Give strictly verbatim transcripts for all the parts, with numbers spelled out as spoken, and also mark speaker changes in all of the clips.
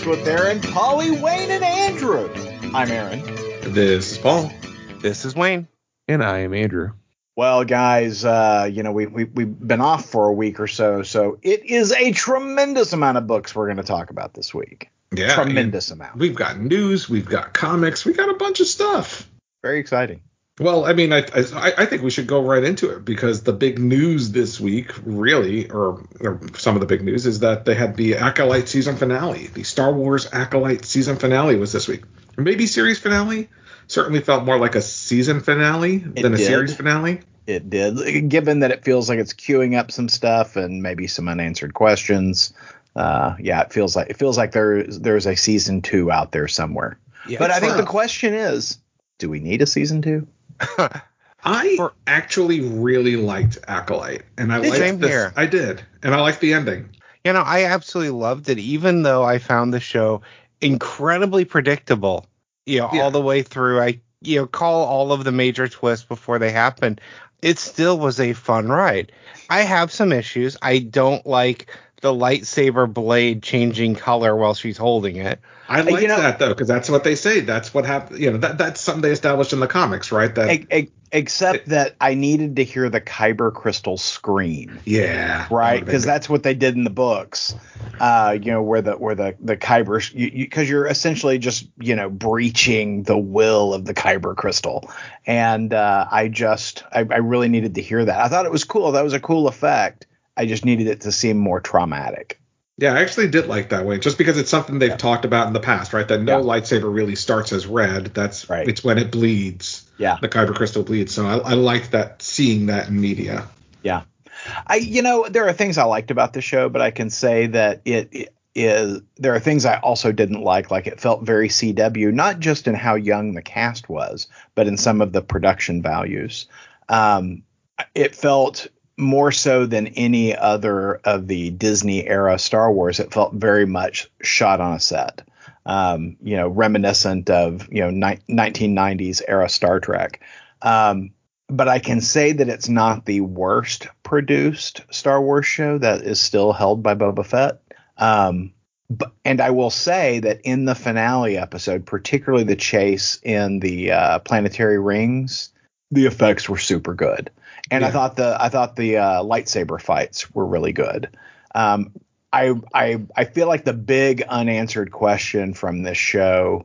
Speaker 1: with Aaron, Polly, Wayne, and Andrew. I'm Aaron.
Speaker 2: This is Paul.
Speaker 3: This is Wayne.
Speaker 4: And I am Andrew.
Speaker 1: Well, guys, uh, you know, we, we, we've been off for a week or so, so it is a tremendous amount of books we're going to talk about this week.
Speaker 2: Yeah.
Speaker 1: Tremendous amount.
Speaker 2: We've got news, we've got comics, we got a bunch of stuff.
Speaker 1: Very exciting.
Speaker 2: Well, I mean, I, I I think we should go right into it because the big news this week, really, or, or some of the big news, is that they had the Acolyte season finale. The Star Wars Acolyte season finale was this week. Maybe series finale. Certainly felt more like a season finale
Speaker 1: It
Speaker 2: than a
Speaker 1: did.
Speaker 2: series finale.
Speaker 1: It did, given that it feels like it's queuing up some stuff and maybe some unanswered questions. Uh, yeah, it feels like it feels like there's there's a season two out there somewhere.
Speaker 3: Yeah,
Speaker 1: but I think
Speaker 2: rough.
Speaker 1: the question is, do we need a season two?
Speaker 2: I
Speaker 3: For-
Speaker 2: actually really liked Acolyte, and I
Speaker 3: Did
Speaker 2: liked
Speaker 3: you?
Speaker 2: this.
Speaker 3: Here.
Speaker 2: I did, and I liked the ending.
Speaker 3: You know, I absolutely loved it, even though I found the show incredibly predictable, you know,
Speaker 2: Yeah.
Speaker 3: all the way through. I, you know, call all of the major twists before they happen. It still was a fun ride. I have some issues. I don't like the lightsaber blade changing color while she's holding it.
Speaker 2: I like
Speaker 1: you know-
Speaker 2: that though, because that's what they say. That's what happened. You know, that that's something they established in the comics, right? That
Speaker 1: E- e- except that I needed to hear the Kyber crystal scream.
Speaker 2: yeah,
Speaker 1: Right,
Speaker 2: that
Speaker 1: because
Speaker 2: would've been-
Speaker 1: that's what they did in the books. Uh, you know, where the where the the Kyber, because you, you, 'cause you're essentially just you know breaching the will of the Kyber crystal, and uh, I just I, I really needed to hear that. I thought it was cool. That was a cool effect. I just needed it to seem more traumatic.
Speaker 2: yeah. I actually did like that way, just because it's something they've
Speaker 1: Yeah.
Speaker 2: talked about in the past, right? That no
Speaker 1: Yeah.
Speaker 2: lightsaber really starts as red. That's
Speaker 1: Right.
Speaker 2: It's when it bleeds.
Speaker 1: Yeah.
Speaker 2: The Kyber crystal bleeds. So I, I liked that, seeing that in media.
Speaker 1: Yeah. I, you know, there are things I liked about the show, but I can say that it, it is, there are things I also didn't like. Like it felt very C W, not just in how young the cast was, but in some of the production values. Um, it felt more so than any other of the Disney era Star Wars. It felt very much shot on a set. Um, you know, reminiscent of, you know, ni- nineteen nineties era Star Trek. Um, But I can say that it's not the worst produced Star Wars show that is still held by Boba Fett. Um, but, and I will say that in the finale episode, particularly the chase in the uh, planetary rings, the effects were super good. And I
Speaker 2: Yeah.
Speaker 1: thought the I thought the uh, lightsaber fights were really good. Um, I I I feel like the big unanswered question from this show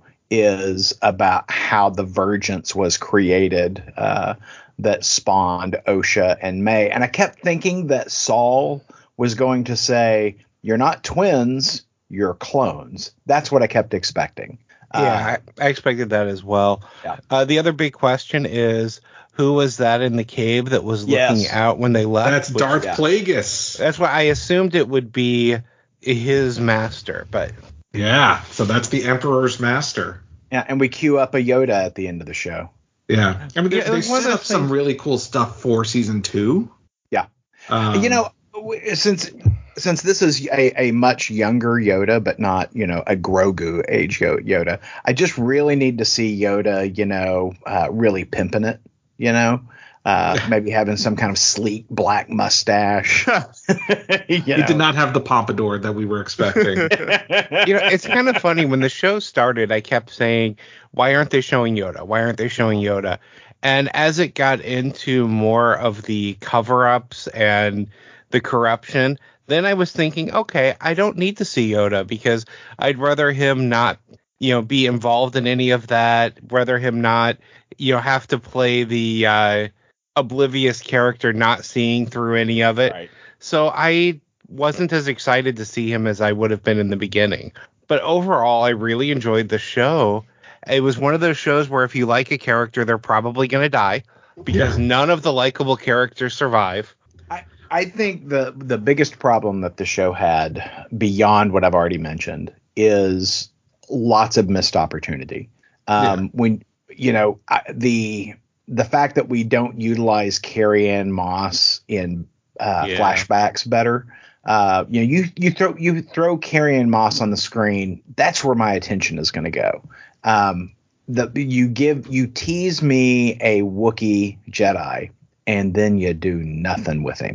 Speaker 1: is about how the Vergence was created. Uh, that spawned Osha and May. And I kept thinking that Saul was going to say, you're not twins, you're clones. That's what I kept expecting.
Speaker 3: Yeah, I, I expected that as well.
Speaker 1: Yeah.
Speaker 3: Uh, the other big question is, who was that in the cave that was looking
Speaker 1: Yes.
Speaker 3: out when they left?
Speaker 2: That's
Speaker 3: Which-
Speaker 2: Darth
Speaker 1: yeah.
Speaker 2: Plagueis.
Speaker 3: That's why I assumed it would be his master, but
Speaker 2: Yeah. So that's the Emperor's master.
Speaker 1: Yeah, and we queue up a Yoda at the end of the show.
Speaker 2: Yeah. I mean, they,
Speaker 3: Yeah, it
Speaker 2: they
Speaker 3: was one of
Speaker 2: set
Speaker 3: those
Speaker 2: up some
Speaker 3: things-
Speaker 2: really cool stuff for season two.
Speaker 1: Yeah.
Speaker 2: Um,
Speaker 1: you know, w- since since this is a, a much younger Yoda, but not, you know, a Grogu age Yo- Yoda, I just really need to see Yoda, you know, uh, really pimping it, you know, uh, maybe having some kind of sleek black mustache. you
Speaker 2: he
Speaker 1: know.
Speaker 2: did not have the pompadour that we were expecting.
Speaker 3: you know, it's kind of funny. When the show started, I kept saying, why aren't they showing Yoda? Why aren't they showing Yoda? And as it got into more of the cover-ups and the corruption, then I was thinking, okay, I don't need to see Yoda because I'd rather him not, you know, be involved in any of that, rather him not, you know, have to play the uh, oblivious character, not seeing through any of it.
Speaker 1: Right.
Speaker 3: So I wasn't as excited to see him as I would have been in the beginning. But overall, I really enjoyed the show. It was one of those shows where if you like a character, they're probably going to die because
Speaker 2: Yeah.
Speaker 3: none of the likable characters survive.
Speaker 1: I, I think the the biggest problem that the show had, beyond what I've already mentioned, is lots of missed opportunity. Um,
Speaker 2: Yeah.
Speaker 1: When you know I, the the fact that we don't utilize Carrie Ann Moss in uh,
Speaker 3: Yeah.
Speaker 1: flashbacks better. Uh, you know, you you throw you throw Carrie Ann Moss on the screen. That's where my attention is going to go. Um, the you give you tease me a Wookiee Jedi, and then you do nothing with him.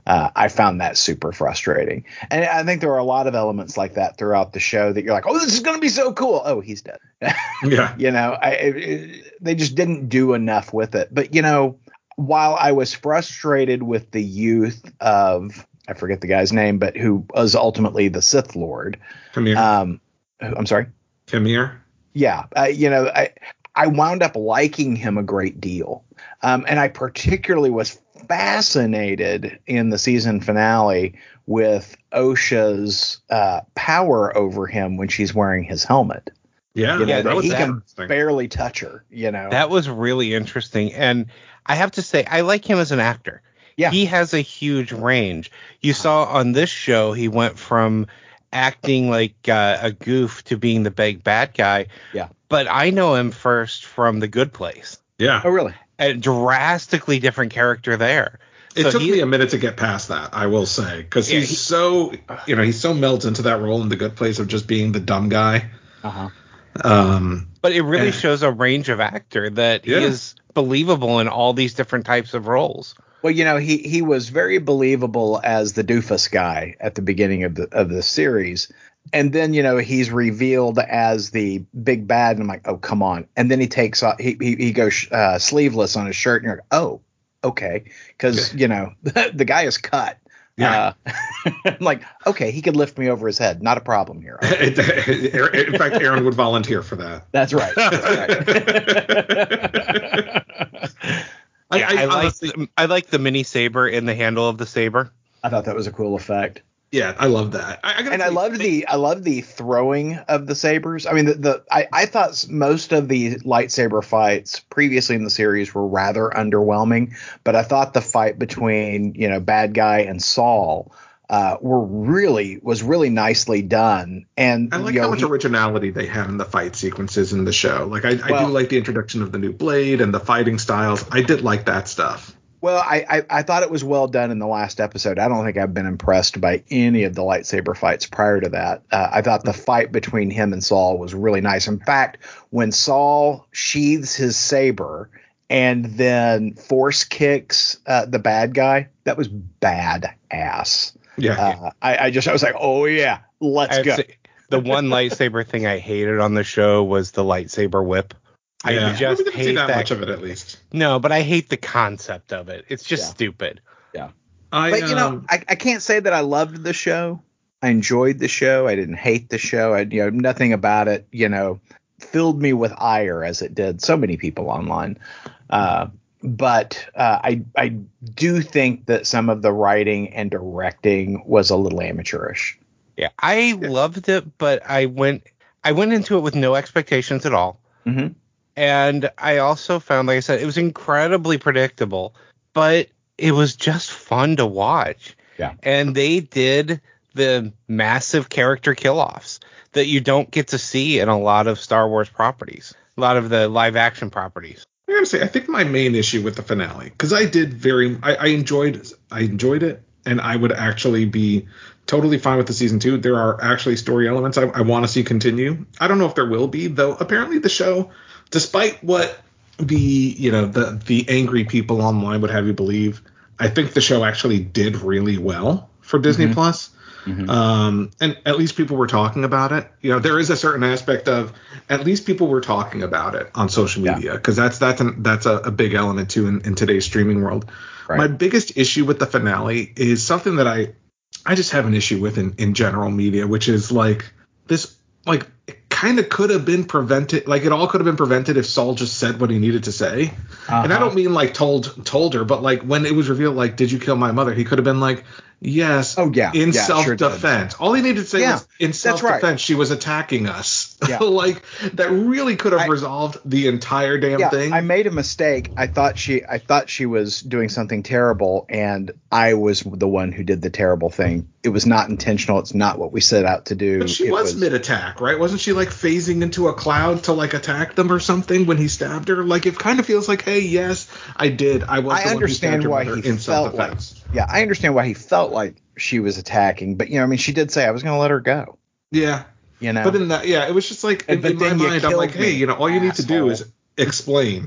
Speaker 1: Uh, I found that super frustrating. And I think there are a lot of elements like that throughout the show that you're like, oh, this is going to be so cool. Oh, he's dead.
Speaker 2: Yeah.
Speaker 1: You know, I, it, they just didn't do enough with it. But, you know, while I was frustrated with the youth of, I forget the guy's name, but who was ultimately the Sith Lord.
Speaker 2: Come here.
Speaker 1: Um, I'm sorry.
Speaker 2: Come here.
Speaker 1: Yeah. Uh, you know, I, I wound up liking him a great deal. Um, and I particularly was fascinated in the season finale with Osha's uh, power over him when she's wearing his helmet.
Speaker 2: Yeah,
Speaker 1: You know,
Speaker 3: yeah,
Speaker 1: that
Speaker 2: was
Speaker 1: he can
Speaker 2: interesting.
Speaker 1: barely touch her, you know.
Speaker 3: That was really interesting. And I have to say, I like him as an actor.
Speaker 1: Yeah.
Speaker 3: He has a huge range. You saw on this show, he went from acting like uh, a goof to being the big bad guy.
Speaker 1: Yeah.
Speaker 3: But I know him first from The Good Place.
Speaker 2: Yeah.
Speaker 1: Oh, really?
Speaker 3: A drastically different character there.
Speaker 2: It
Speaker 3: So
Speaker 2: took
Speaker 3: he-
Speaker 2: me a minute to get past that, I will say, because
Speaker 3: Yeah,
Speaker 2: he's
Speaker 3: he-
Speaker 2: so, you know, he's so melds into that role in The Good Place of just being the dumb guy.
Speaker 1: Uh-huh.
Speaker 2: Um,
Speaker 3: But it really
Speaker 2: and-
Speaker 3: shows a range of actor that
Speaker 2: Yeah.
Speaker 3: he is believable in all these different types of roles.
Speaker 1: Well, you know, he he was very believable as the doofus guy at the beginning of the of the series. And then, you know, he's revealed as the big bad. And I'm like, oh, come on. And then he takes off, he, he, he goes uh, sleeveless on his shirt. And you're like, oh, okay. Because, you know, the guy is cut.
Speaker 2: Yeah.
Speaker 1: Uh, I'm like, okay, he could lift me over his head. Not a problem here. Okay.
Speaker 2: In fact, Aaron would volunteer for that.
Speaker 1: That's right. That's right.
Speaker 3: I, I, I like
Speaker 2: honestly-
Speaker 3: the, I like the mini saber in the handle of the saber.
Speaker 1: I thought that was a cool effect.
Speaker 2: Yeah, I love that. I, I gotta
Speaker 1: And I
Speaker 2: say,
Speaker 1: loved the I loved the throwing of the sabers. I mean, the, the I, I thought most of the lightsaber fights previously in the series were rather underwhelming, but I thought the fight between, you know, bad guy and Saul uh, were really was really nicely done. And
Speaker 2: I like
Speaker 1: you know,
Speaker 2: how much
Speaker 1: he-
Speaker 2: originality they have in the fight sequences in the show. Like, I, I
Speaker 1: Well-
Speaker 2: do like the introduction of the new blade and the fighting styles. I did like that stuff.
Speaker 1: Well, I, I I thought it was well done in the last episode. I don't think I've been impressed by any of the lightsaber fights prior to that. Uh, I thought the fight between him and Saul was really nice. In fact, when Saul sheathes his saber and then force kicks uh, the bad guy, that was badass.
Speaker 2: Yeah.
Speaker 1: Uh, I, I just I was like, oh yeah, let's
Speaker 3: I'd
Speaker 1: go.
Speaker 3: say the one lightsaber thing I hated on the show was the lightsaber whip.
Speaker 2: yeah.
Speaker 3: I just
Speaker 2: we didn't
Speaker 3: hate
Speaker 2: see that,
Speaker 3: that.
Speaker 2: much of it, at least.
Speaker 3: No, but I hate the concept of it. It's just
Speaker 1: Yeah.
Speaker 3: stupid.
Speaker 2: I,
Speaker 1: But you know,
Speaker 2: um,
Speaker 1: I, I can't say that I loved the show. I enjoyed the show. I didn't hate the show. I, you know, nothing about it, you know, filled me with ire as it did so many people online. Uh, but uh, I I do think that some of the writing and directing was a little amateurish.
Speaker 3: Yeah, I loved it, but I went I went into it with no expectations at all.
Speaker 1: Mm-hmm.
Speaker 3: And I also found, like I said, it was incredibly predictable, but it was just fun to watch.
Speaker 1: Yeah.
Speaker 3: And they did the massive character kill-offs that you don't get to see in a lot of Star Wars properties, a lot of the live action properties.
Speaker 2: I gotta say, I think my main issue with the finale, because I did very, I, I enjoyed, I enjoyed it, and I would actually be totally fine with the season two. There are actually story elements I, I want to see continue. I don't know if there will be, though. Apparently, the show, despite what the you know the the angry people online would have you believe, I think the show actually did really well for Disney
Speaker 1: Mhm.
Speaker 2: Plus.
Speaker 1: Mhm.
Speaker 2: Um, and at least people were talking about it. You know, there is a certain aspect of at least people were talking about it on social
Speaker 1: Yeah.
Speaker 2: media, because that's that's an, that's a, a big element too in, in today's streaming world.
Speaker 1: Right.
Speaker 2: My biggest issue with the finale is something that I I just have an issue with in, in general media, which is like this like it kind of could have been prevented, like it all could have been prevented if Saul just said what he needed to say. And I
Speaker 1: Uh-huh.
Speaker 2: don't mean like told told her, but like when it was revealed, like, did you kill my mother? He could have been like, yes.
Speaker 1: Oh, yeah.
Speaker 2: In
Speaker 1: Yeah, sure
Speaker 2: self-defense. All he needed to say
Speaker 1: Yeah,
Speaker 2: was in
Speaker 1: that's right.
Speaker 2: self-defense. She was attacking us.
Speaker 1: Yeah.
Speaker 2: Like that really could have
Speaker 1: I-
Speaker 2: resolved the entire damn
Speaker 1: Yeah,
Speaker 2: thing.
Speaker 1: I made a mistake. I thought she I thought she was doing something terrible, and I was the one who did the terrible thing. It was not intentional. It's not what we set out to do.
Speaker 2: But she
Speaker 1: It
Speaker 2: was, mid-attack, right? Wasn't she like phasing into a cloud to like attack them or something when he stabbed her? Like it kind of feels like, hey, yes, I did. I was.
Speaker 1: I
Speaker 2: the
Speaker 1: understand
Speaker 2: one who
Speaker 1: why
Speaker 2: stabbed
Speaker 1: he
Speaker 2: her in
Speaker 1: felt like
Speaker 2: self-defense.
Speaker 1: yeah, I understand why he felt like she was attacking, but you know, I mean, she did say I was going to let her go.
Speaker 2: Yeah.
Speaker 1: You know,
Speaker 2: But in that, yeah, it was just like in,
Speaker 1: But
Speaker 2: in my
Speaker 1: then you
Speaker 2: mind, I'm
Speaker 1: killed
Speaker 2: like, hey,
Speaker 1: me,
Speaker 2: you know, all you need to do
Speaker 1: asshole.
Speaker 2: is explain.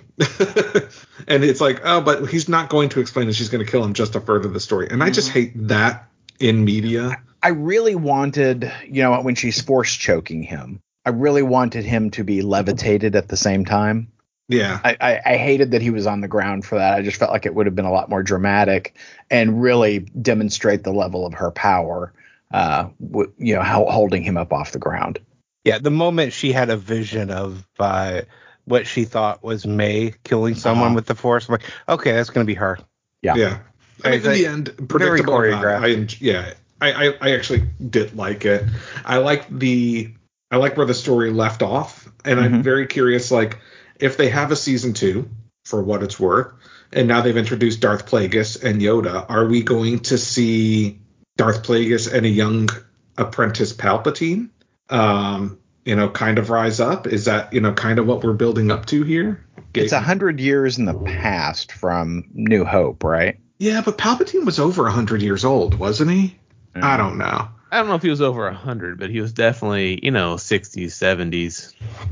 Speaker 2: And it's like, oh, but he's not going to explain it. She's going to kill him just to further the story. And I just hate that in media.
Speaker 1: I really wanted, you know, when she's force choking him, I really wanted him to be levitated at the same time.
Speaker 2: Yeah.
Speaker 1: I, I, I hated that he was on the ground for that. I just felt like it would have been a lot more dramatic and really demonstrate the level of her power, uh, w- you know, how, holding him up off the ground.
Speaker 3: Yeah, the moment she had a vision of uh, what she thought was May killing someone
Speaker 1: Uh-huh.
Speaker 3: with the Force, I'm like, okay, that's going to be her.
Speaker 1: Yeah.
Speaker 2: Yeah. I mean, in the end, predictable or not, I, yeah, I, I, I actually did like it. I like the, I like where the story left off. And
Speaker 1: Mm-hmm.
Speaker 2: I'm very curious, like, if they have a season two, for what it's worth, and now they've introduced Darth Plagueis and Yoda, are we going to see Darth Plagueis and a young apprentice Palpatine, um, you know, kind of rise up? Is that, you know, kind of what we're building up to here?
Speaker 1: It's a hundred years in the past from New Hope, right?
Speaker 2: Yeah, but Palpatine was over a hundred years old, wasn't he?
Speaker 1: Mm.
Speaker 2: I don't know.
Speaker 4: I don't know if he was over a hundred, but he was definitely, you know, sixties, seventies.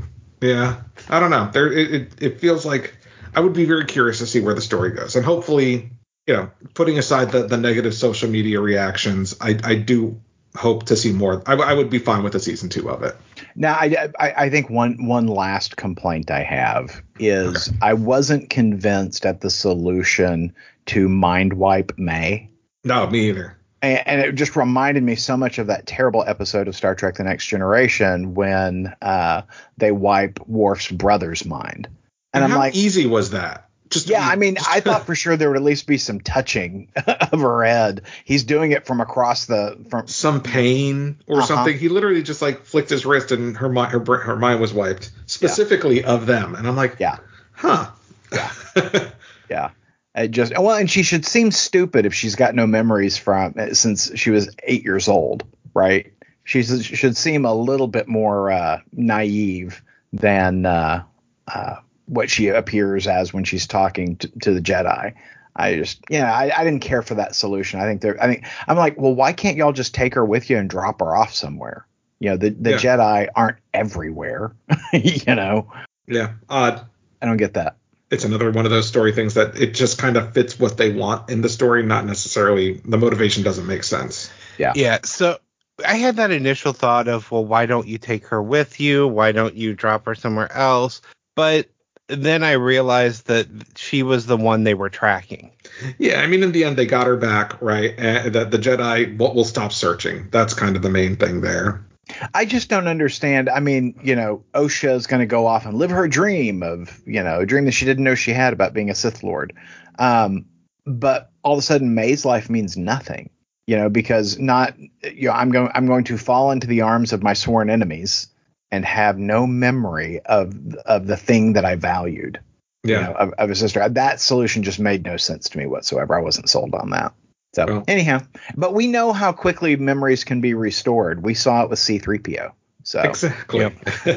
Speaker 2: Yeah, I don't know. There, it, it, it feels like I would be very curious to see where the story goes, and hopefully, you know, putting aside the, the negative social media reactions, I, I do hope to see more. I, I would be fine with a season two of it.
Speaker 1: Now, I, I, I think one one last complaint I have is
Speaker 2: Okay.
Speaker 1: I wasn't convinced at the solution to mind wipe May.
Speaker 2: No, me either.
Speaker 1: And, and it just reminded me so much of that terrible episode of Star Trek The Next Generation when uh, they wipe Worf's brother's mind. And,
Speaker 2: And
Speaker 1: I'm
Speaker 2: how
Speaker 1: like,
Speaker 2: easy was that? Just
Speaker 1: yeah, I mean, I thought for sure there would at least be some touching of her head. He's doing it from across the from
Speaker 2: some pain or
Speaker 1: Uh-huh.
Speaker 2: something. He literally just like flicked his wrist and her mi- her br- her mind was wiped specifically of them. And I'm like,
Speaker 1: Yeah.
Speaker 2: huh.
Speaker 1: Yeah. Yeah. It just well, and she should seem stupid if she's got no memories from since she was eight years old, right? She should seem a little bit more uh, naive than uh, uh, what she appears as when she's talking to, to the Jedi. I just, yeah, I, I didn't care for that solution. I think they're, I think I'm like, well, why can't y'all just take her with you and drop her off somewhere? You know, the the
Speaker 2: Yeah.
Speaker 1: Jedi aren't everywhere. You know,
Speaker 2: Yeah, odd.
Speaker 1: I don't get that.
Speaker 2: It's another one of those story things that it just kind of fits what they want in the story, not necessarily the motivation doesn't make sense.
Speaker 1: Yeah.
Speaker 3: Yeah, so I had that initial thought of, well, why don't you take her with you? Why don't you drop her somewhere else? But then I realized that she was the one they were tracking.
Speaker 2: Yeah, I mean, in the end, they got her back, right? And that the Jedi will will stop searching. That's kind of the main thing there.
Speaker 1: I just don't understand. I mean, you know, Osha is going to go off and live her dream of, you know, a dream that she didn't know she had about being a Sith Lord. Um, but all of a sudden, May's life means nothing, you know, because not, you know, I'm going, I'm going to fall into the arms of my sworn enemies and have no memory of of the thing that I valued,
Speaker 2: Yeah.
Speaker 1: you know, of, of a sister. That solution just made no sense to me whatsoever. I wasn't sold on that. So
Speaker 2: Well.
Speaker 1: anyhow, but we know how quickly memories can be restored. We saw it with C three P O. So
Speaker 2: Exactly.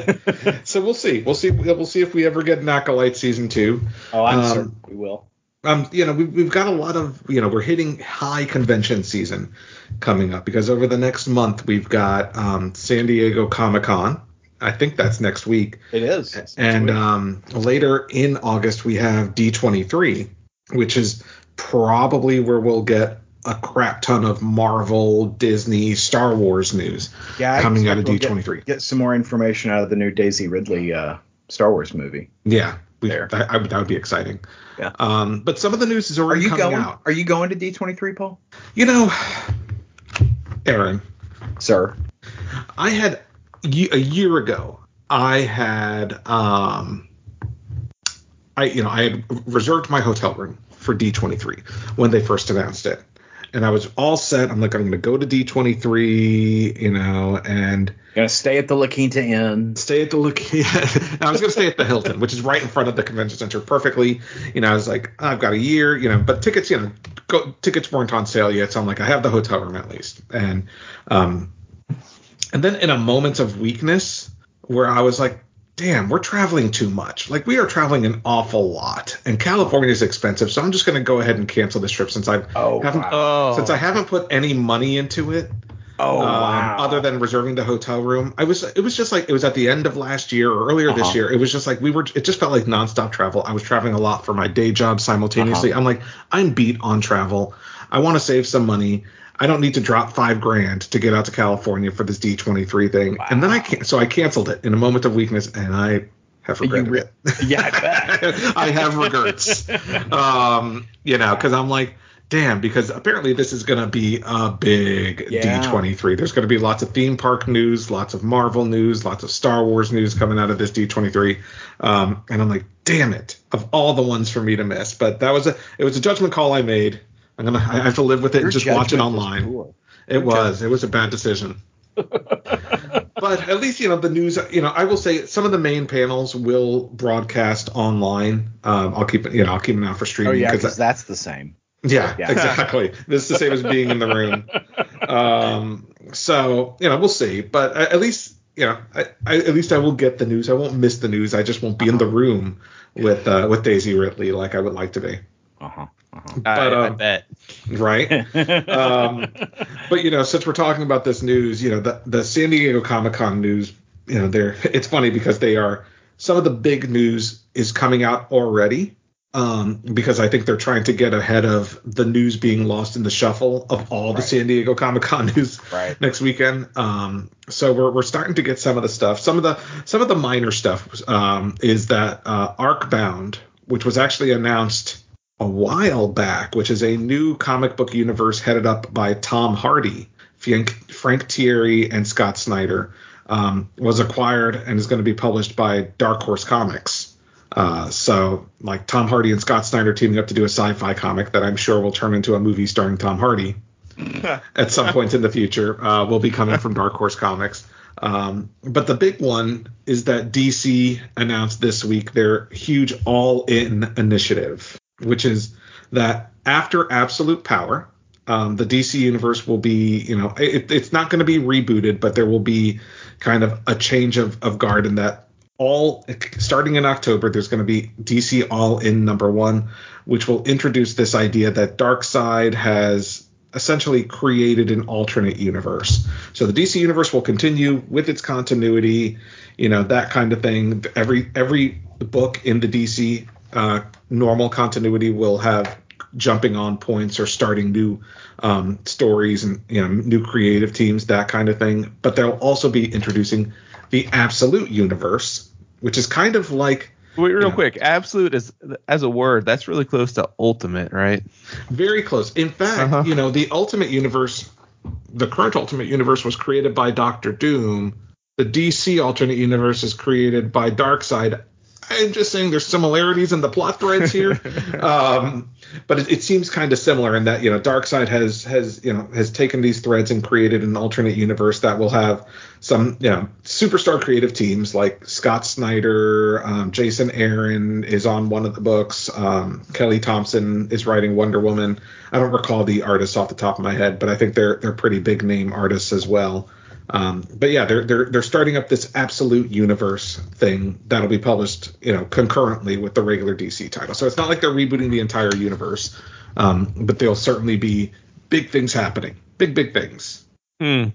Speaker 2: So we'll see. We'll see. We'll see if we ever get an Acolyte season two.
Speaker 1: oh, I'm
Speaker 2: Um,
Speaker 1: certain we will.
Speaker 2: Um, you know, we've, we've got a lot of, you know, we're hitting high convention season coming up because over the next month we've got um, San Diego Comic-Con. I think that's next week.
Speaker 1: It is. It's next
Speaker 2: And
Speaker 1: week.
Speaker 2: um, later in August we have D twenty-three, which is probably where we'll get a crap ton of Marvel, Disney, Star Wars news
Speaker 1: yeah, I
Speaker 2: coming out of
Speaker 1: expect
Speaker 2: D
Speaker 1: we'll
Speaker 2: twenty-three.
Speaker 1: Get, get some more information out of the new Daisy Ridley uh, Star Wars movie.
Speaker 2: Yeah, we,
Speaker 1: There.
Speaker 2: that, I would, that would be exciting.
Speaker 1: Yeah.
Speaker 2: Um, but some of the news is
Speaker 1: Are
Speaker 2: already
Speaker 1: you
Speaker 2: coming
Speaker 1: going?
Speaker 2: out.
Speaker 1: Are you going to D twenty-three, Paul?
Speaker 2: You know, Aaron,
Speaker 1: Sir.
Speaker 2: I had ye- a year ago. I had, um, I you know, I had reserved my hotel room for D twenty-three when they first announced it, and I was all set. I'm like, I'm going to go to D twenty-three, you know, and
Speaker 1: Gonna stay at the La Quinta Inn.
Speaker 2: stay at the look. I was going to stay at the Hilton, which is right in front of the convention center, perfectly. You know, I was like, I've got a year, you know, but tickets, you know, go, tickets weren't on sale yet, so I'm like, I have the hotel room at least, and um, and then in a moment of weakness, where I was like, damn, we're traveling too much. Like, we are traveling an awful lot, and California is expensive, so I'm just going to go ahead and cancel this trip since I
Speaker 1: Oh,
Speaker 2: haven't
Speaker 1: wow.
Speaker 4: Oh,
Speaker 2: since I haven't put any money into it.
Speaker 1: Oh,
Speaker 2: um,
Speaker 1: wow.
Speaker 2: Other than reserving the hotel room, I was. It was just like it was at the end of last year or earlier uh-huh. this year. It was just like we were. It just felt like nonstop travel. I was traveling a lot for my day job simultaneously. Uh-huh. I'm like, I'm beat on travel. I want to save some money. I don't need to drop five grand to get out to California for this D twenty-three thing. Wow. And then I can't. So I canceled it in a moment of weakness, and I have regretted re- it.
Speaker 1: Yeah, I bet.
Speaker 2: I have regrets. um, you know, because I'm like. Damn, because apparently this is going to be a big yeah. D twenty-three. There's going to be lots of theme park news, lots of Marvel news, lots of Star Wars news coming out of this D twenty-three. Um, and I'm like, damn it, of all the ones for me to miss. But that was a it was a judgment call I made. I'm gonna I have to live with it Your and just watch it online. Cool. It was judgment. It was a bad decision. But at least, you know, the news, you know, I will say some of the main panels will broadcast online. Um, I'll keep it, you know, I'll keep them out for streaming.
Speaker 1: Oh yeah, because that's the same.
Speaker 2: Yeah, yeah, exactly. This is the same as being in the room. Um, so, you know, we'll see. But at least, you know, I, I, at least I will get the news. I won't miss the news. I just won't be uh-huh. in the room with uh, with Daisy Ridley like I would like to be.
Speaker 1: Uh-huh. uh-huh.
Speaker 2: But,
Speaker 4: I,
Speaker 2: um,
Speaker 4: I bet.
Speaker 2: Right. um, but, you know, since we're talking about this news, you know, the, the San Diego Comic-Con news, you know, they're it's funny because they are some of the big news is coming out already. Um, because I think they're trying to get ahead of the news being lost in the shuffle of all the right. San Diego Comic-Con news
Speaker 1: right.
Speaker 2: next weekend. Um, so we're we're starting to get some of the stuff. Some of the some of the minor stuff um, is that uh, Arcbound, which was actually announced a while back, which is a new comic book universe headed up by Tom Hardy, Frank, Frank Thierry, and Scott Snyder, um, was acquired and is going to be published by Dark Horse Comics. Uh, so like Tom Hardy and Scott Snyder teaming up to do a sci-fi comic that I'm sure will turn into a movie starring Tom Hardy at some point in the future, uh, will be coming from Dark Horse Comics. Um, but the big one is that D C announced this week their huge all-in initiative, which is that after Absolute Power, um, the D C universe will be, you know, it, it's not going to be rebooted, but there will be kind of a change of, of guard in that. All starting in October, there's going to be D C All In number one, which will introduce this idea that Darkseid has essentially created an alternate universe. So the D C universe will continue with its continuity, you know, that kind of thing. Every every book in the D C uh, normal continuity will have jumping on points or starting new um, stories and, you know, new creative teams, that kind of thing. But they'll also be introducing the Absolute Universe, which is kind of like
Speaker 4: Wait, real
Speaker 2: you know,
Speaker 4: quick, Absolute is as a word that's really close to Ultimate, right?
Speaker 2: Very close. In fact, uh-huh. you know, the Ultimate Universe, the current Ultimate Universe was created by Doctor Doom. The D C Alternate Universe is created by Darkseid. I'm just saying there's similarities in the plot threads here, um, but it, it seems kind of similar in that, you know, Darkseid has has you know has taken these threads and created an alternate universe that will have some, you know, superstar creative teams like Scott Snyder, um, Jason Aaron is on one of the books, um, Kelly Thompson is writing Wonder Woman. I don't recall the artists off the top of my head, but I think they're they're pretty big name artists as well. Um, but yeah, they're they're they're starting up this Absolute Universe thing that'll be published, you know, concurrently with the regular D C title. So it's not like they're rebooting the entire universe, um, but there'll certainly be big things happening, big big things.
Speaker 4: Hmm.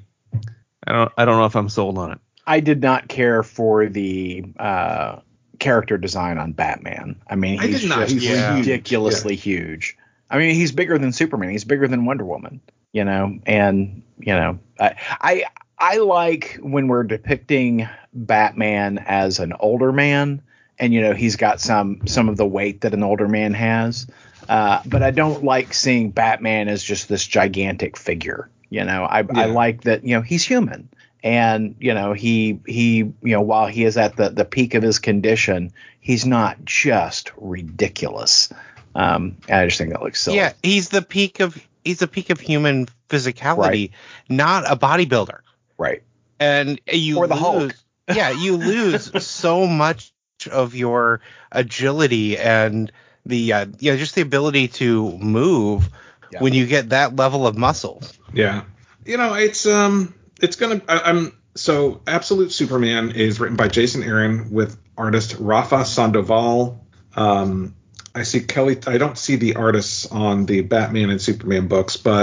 Speaker 4: I don't I don't know if I'm sold on it.
Speaker 1: I did not care for the uh, character design on Batman. I mean, he's
Speaker 2: I did not.
Speaker 1: just
Speaker 2: He's
Speaker 1: yeah.
Speaker 2: huge.
Speaker 1: ridiculously yeah. huge. I mean, he's bigger than Superman. He's bigger than Wonder Woman. You know, and you know, I I. I like when we're depicting Batman as an older man, and, you know, he's got some some of the weight that an older man has. Uh, but I don't like seeing Batman as just this gigantic figure. You know, I, yeah. I like that, you know, he's human. And, you know, he he, you know, while he is at the, the peak of his condition, he's not just ridiculous. Um, I just think that looks silly.
Speaker 3: Yeah, he's the peak of he's the peak of human physicality,
Speaker 1: right.
Speaker 3: not a bodybuilder.
Speaker 1: Right.
Speaker 3: And you
Speaker 1: or the
Speaker 3: lose,
Speaker 1: Hulk.
Speaker 3: yeah, you lose so much of your agility and the uh, you know, just the ability to move yeah. when you get that level of muscle.
Speaker 2: Yeah. You know, it's um it's gonna I, I'm so Absolute Superman is written by Jason Aaron with artist Rafa Sandoval. Um I see Kelly I don't see the artists on the Batman and Superman books, but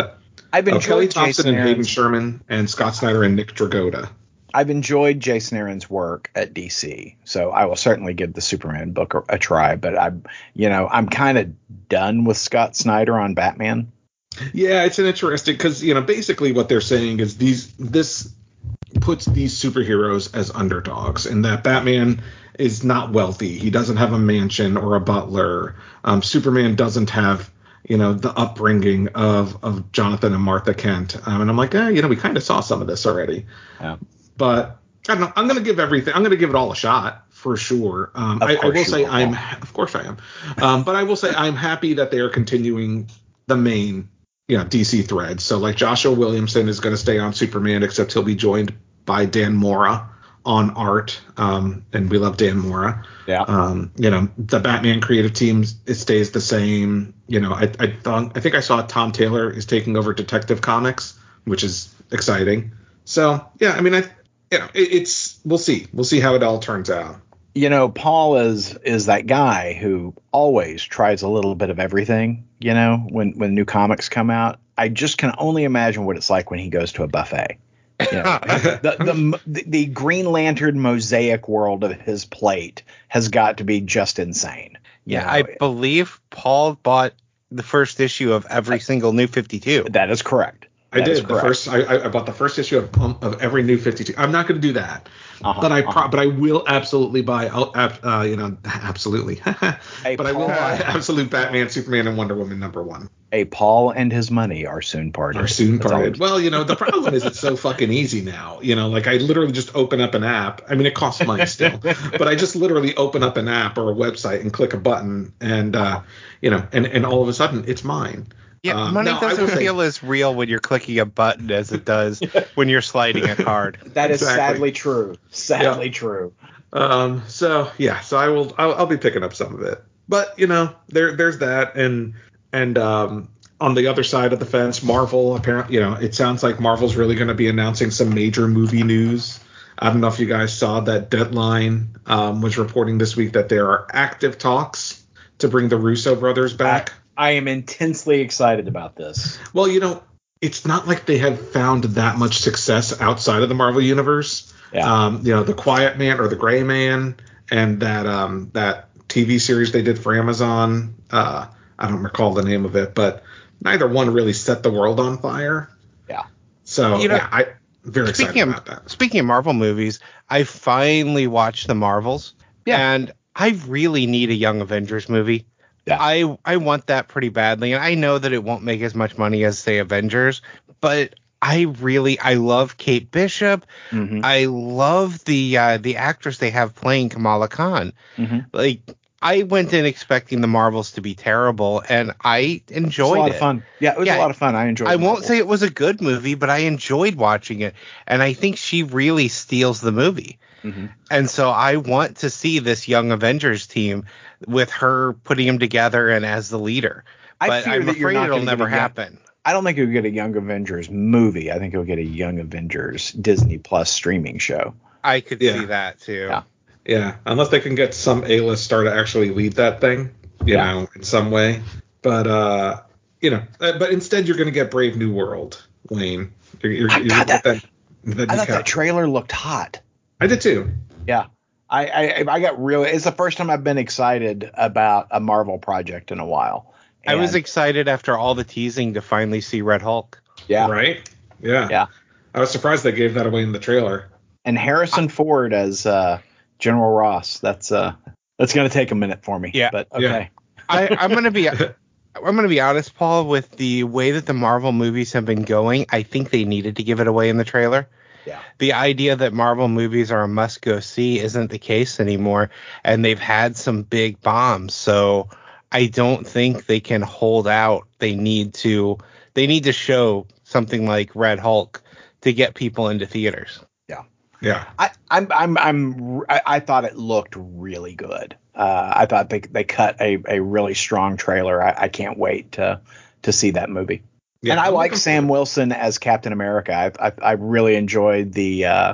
Speaker 1: I've
Speaker 2: Oh,
Speaker 1: enjoyed
Speaker 2: Kelly Thompson
Speaker 1: Jason
Speaker 2: and Hayden
Speaker 1: Aaron's,
Speaker 2: Sherman and Scott Snyder and Nick Dragotta.
Speaker 1: I've enjoyed Jason Aaron's work at D C, so I will certainly give the Superman book a, a try. But I'm, you know, I'm kind of done with Scott Snyder on Batman.
Speaker 2: Yeah, it's an interesting because you know basically what they're saying is these this puts these superheroes as underdogs, and that Batman is not wealthy. He doesn't have a mansion or a butler. Um, Superman doesn't have you know the upbringing of of Jonathan and Martha Kent. Um, and I'm like, eh, you know, we kind of saw some of this already.
Speaker 1: Yeah.
Speaker 2: But I don't know. I'm going to give everything. I'm going to give it all a shot for sure. Um, I, I will say will. I'm, of course I am. Um, but I will say I'm happy that they are continuing the main, you know, D C thread. So like Joshua Williamson is going to stay on Superman, except he'll be joined by Dan Mora on art. Um, and we love Dan Mora.
Speaker 1: Yeah.
Speaker 2: Um, you know, the Batman creative team, it stays the same. You know, I, I thought, I think I saw Tom Taylor is taking over Detective Comics, which is exciting. So yeah, I mean, I, you know, it, it's we'll see, we'll see how it all turns out.
Speaker 1: You know, Paul is is that guy who always tries a little bit of everything. You know, when when new comics come out, I just can only imagine what it's like when he goes to a buffet. You know, the, the the Green Lantern mosaic world of his plate has got to be just insane.
Speaker 3: Yeah,
Speaker 1: know?
Speaker 3: I believe Paul bought the first issue of every single New fifty-two.
Speaker 1: That is correct.
Speaker 2: I
Speaker 1: that
Speaker 2: did the first. I, I bought the first issue of um, of every New fifty-two. I'm not going to do that, uh-huh, but I pro- uh-huh. but I will absolutely buy. Uh, you know, absolutely.
Speaker 1: Hey,
Speaker 2: but I will buy absolute Batman, Superman, and Wonder Woman number one.
Speaker 1: A Paul and his money are soon parted.
Speaker 2: Are soon parted. Well, you know, the problem is it's so fucking easy now. You know, like I literally just open up an app. I mean, it costs money still, but I just literally open up an app or a website and click a button, and uh, you know, and and all of a sudden it's mine.
Speaker 3: Yeah,
Speaker 2: um,
Speaker 3: money
Speaker 2: now,
Speaker 3: doesn't
Speaker 2: say,
Speaker 3: feel as real when you're clicking a button as it does when you're sliding a card.
Speaker 1: That is
Speaker 2: exactly.
Speaker 1: sadly true. Sadly
Speaker 2: yeah.
Speaker 1: true.
Speaker 2: Um. So yeah. So I will. I'll, I'll be picking up some of it. But you know, there there's that, and and um, on the other side of the fence, Marvel apparently, you know, it sounds like Marvel's really going to be announcing some major movie news. I don't know if you guys saw that Deadline um, was reporting this week that there are active talks to bring the Russo brothers back.
Speaker 1: I- I am intensely excited about this.
Speaker 2: Well, you know, it's not like they have found that much success outside of the Marvel universe.
Speaker 1: Yeah.
Speaker 2: Um, you know, The Quiet Man or The Gray Man and that um, that T V series they did for Amazon. Uh, I don't recall the name of it, but neither one really set the world on fire.
Speaker 1: Yeah.
Speaker 2: So,
Speaker 3: you know,
Speaker 2: yeah, I'm very excited
Speaker 3: of,
Speaker 2: about that.
Speaker 3: Speaking of Marvel movies, I finally watched the Marvels.
Speaker 1: Yeah.
Speaker 3: And I really need a Young Avengers movie. Yeah. I I want that pretty badly, and I know that it won't make as much money as, say, Avengers, but I really I love Kate Bishop.
Speaker 1: Mm-hmm.
Speaker 3: I love the uh, the actress they have playing Kamala Khan.
Speaker 1: Mm-hmm.
Speaker 3: Like I went in expecting the Marvels to be terrible, and I enjoyed it.
Speaker 1: It was a lot it. of fun. Yeah, it was yeah, a lot of fun. I enjoyed it.
Speaker 3: I won't say it was a good movie, but I enjoyed watching it, and I think she really steals the movie.
Speaker 1: Mm-hmm.
Speaker 3: And so I want to see this Young Avengers team with her putting them together and as the leader. But
Speaker 1: I fear
Speaker 3: I'm
Speaker 1: that
Speaker 3: afraid
Speaker 1: you're
Speaker 3: it'll never
Speaker 1: young,
Speaker 3: happen.
Speaker 1: I don't think you'll get a Young Avengers movie. I think you'll get a Young Avengers Disney Plus streaming show.
Speaker 3: I could
Speaker 2: yeah.
Speaker 3: see that too.
Speaker 1: Yeah.
Speaker 2: Yeah. Unless they can get some A-list star to actually lead that thing, you yeah. know, in some way. But, uh, you know, but instead you're going to get Brave New World, Wayne. You're, you're, you're
Speaker 1: God, that,
Speaker 2: that, that
Speaker 1: I thought that trailer looked hot.
Speaker 2: I did too.
Speaker 1: Yeah. I, I I got really. It's the first time I've been excited about a Marvel project in a while.
Speaker 3: And I was excited after all the teasing to finally see Red Hulk.
Speaker 1: Yeah.
Speaker 2: Right. Yeah.
Speaker 1: Yeah.
Speaker 2: I was surprised they gave that away in the trailer.
Speaker 1: And Harrison I, Ford as uh, General Ross. That's uh that's gonna take a minute for me.
Speaker 3: Yeah.
Speaker 1: But okay.
Speaker 3: Yeah. I, I'm gonna be. I'm going to be honest, Paul, with the way that the Marvel movies have been going, I think they needed to give it away in the trailer.
Speaker 1: Yeah.
Speaker 3: The idea that Marvel movies are a must-go-see isn't the case anymore, and they've had some big bombs. So I don't think they can hold out. They need to they need to show something like Red Hulk to get people into theaters.
Speaker 1: Yeah.
Speaker 2: Yeah.
Speaker 1: I, I'm I'm I'm I, I thought it looked really good. Uh, I thought they they cut a, a really strong trailer. I, I can't wait to to see that movie. Yeah, and I I'm like Sam Wilson as Captain America. I, I I really enjoyed the uh,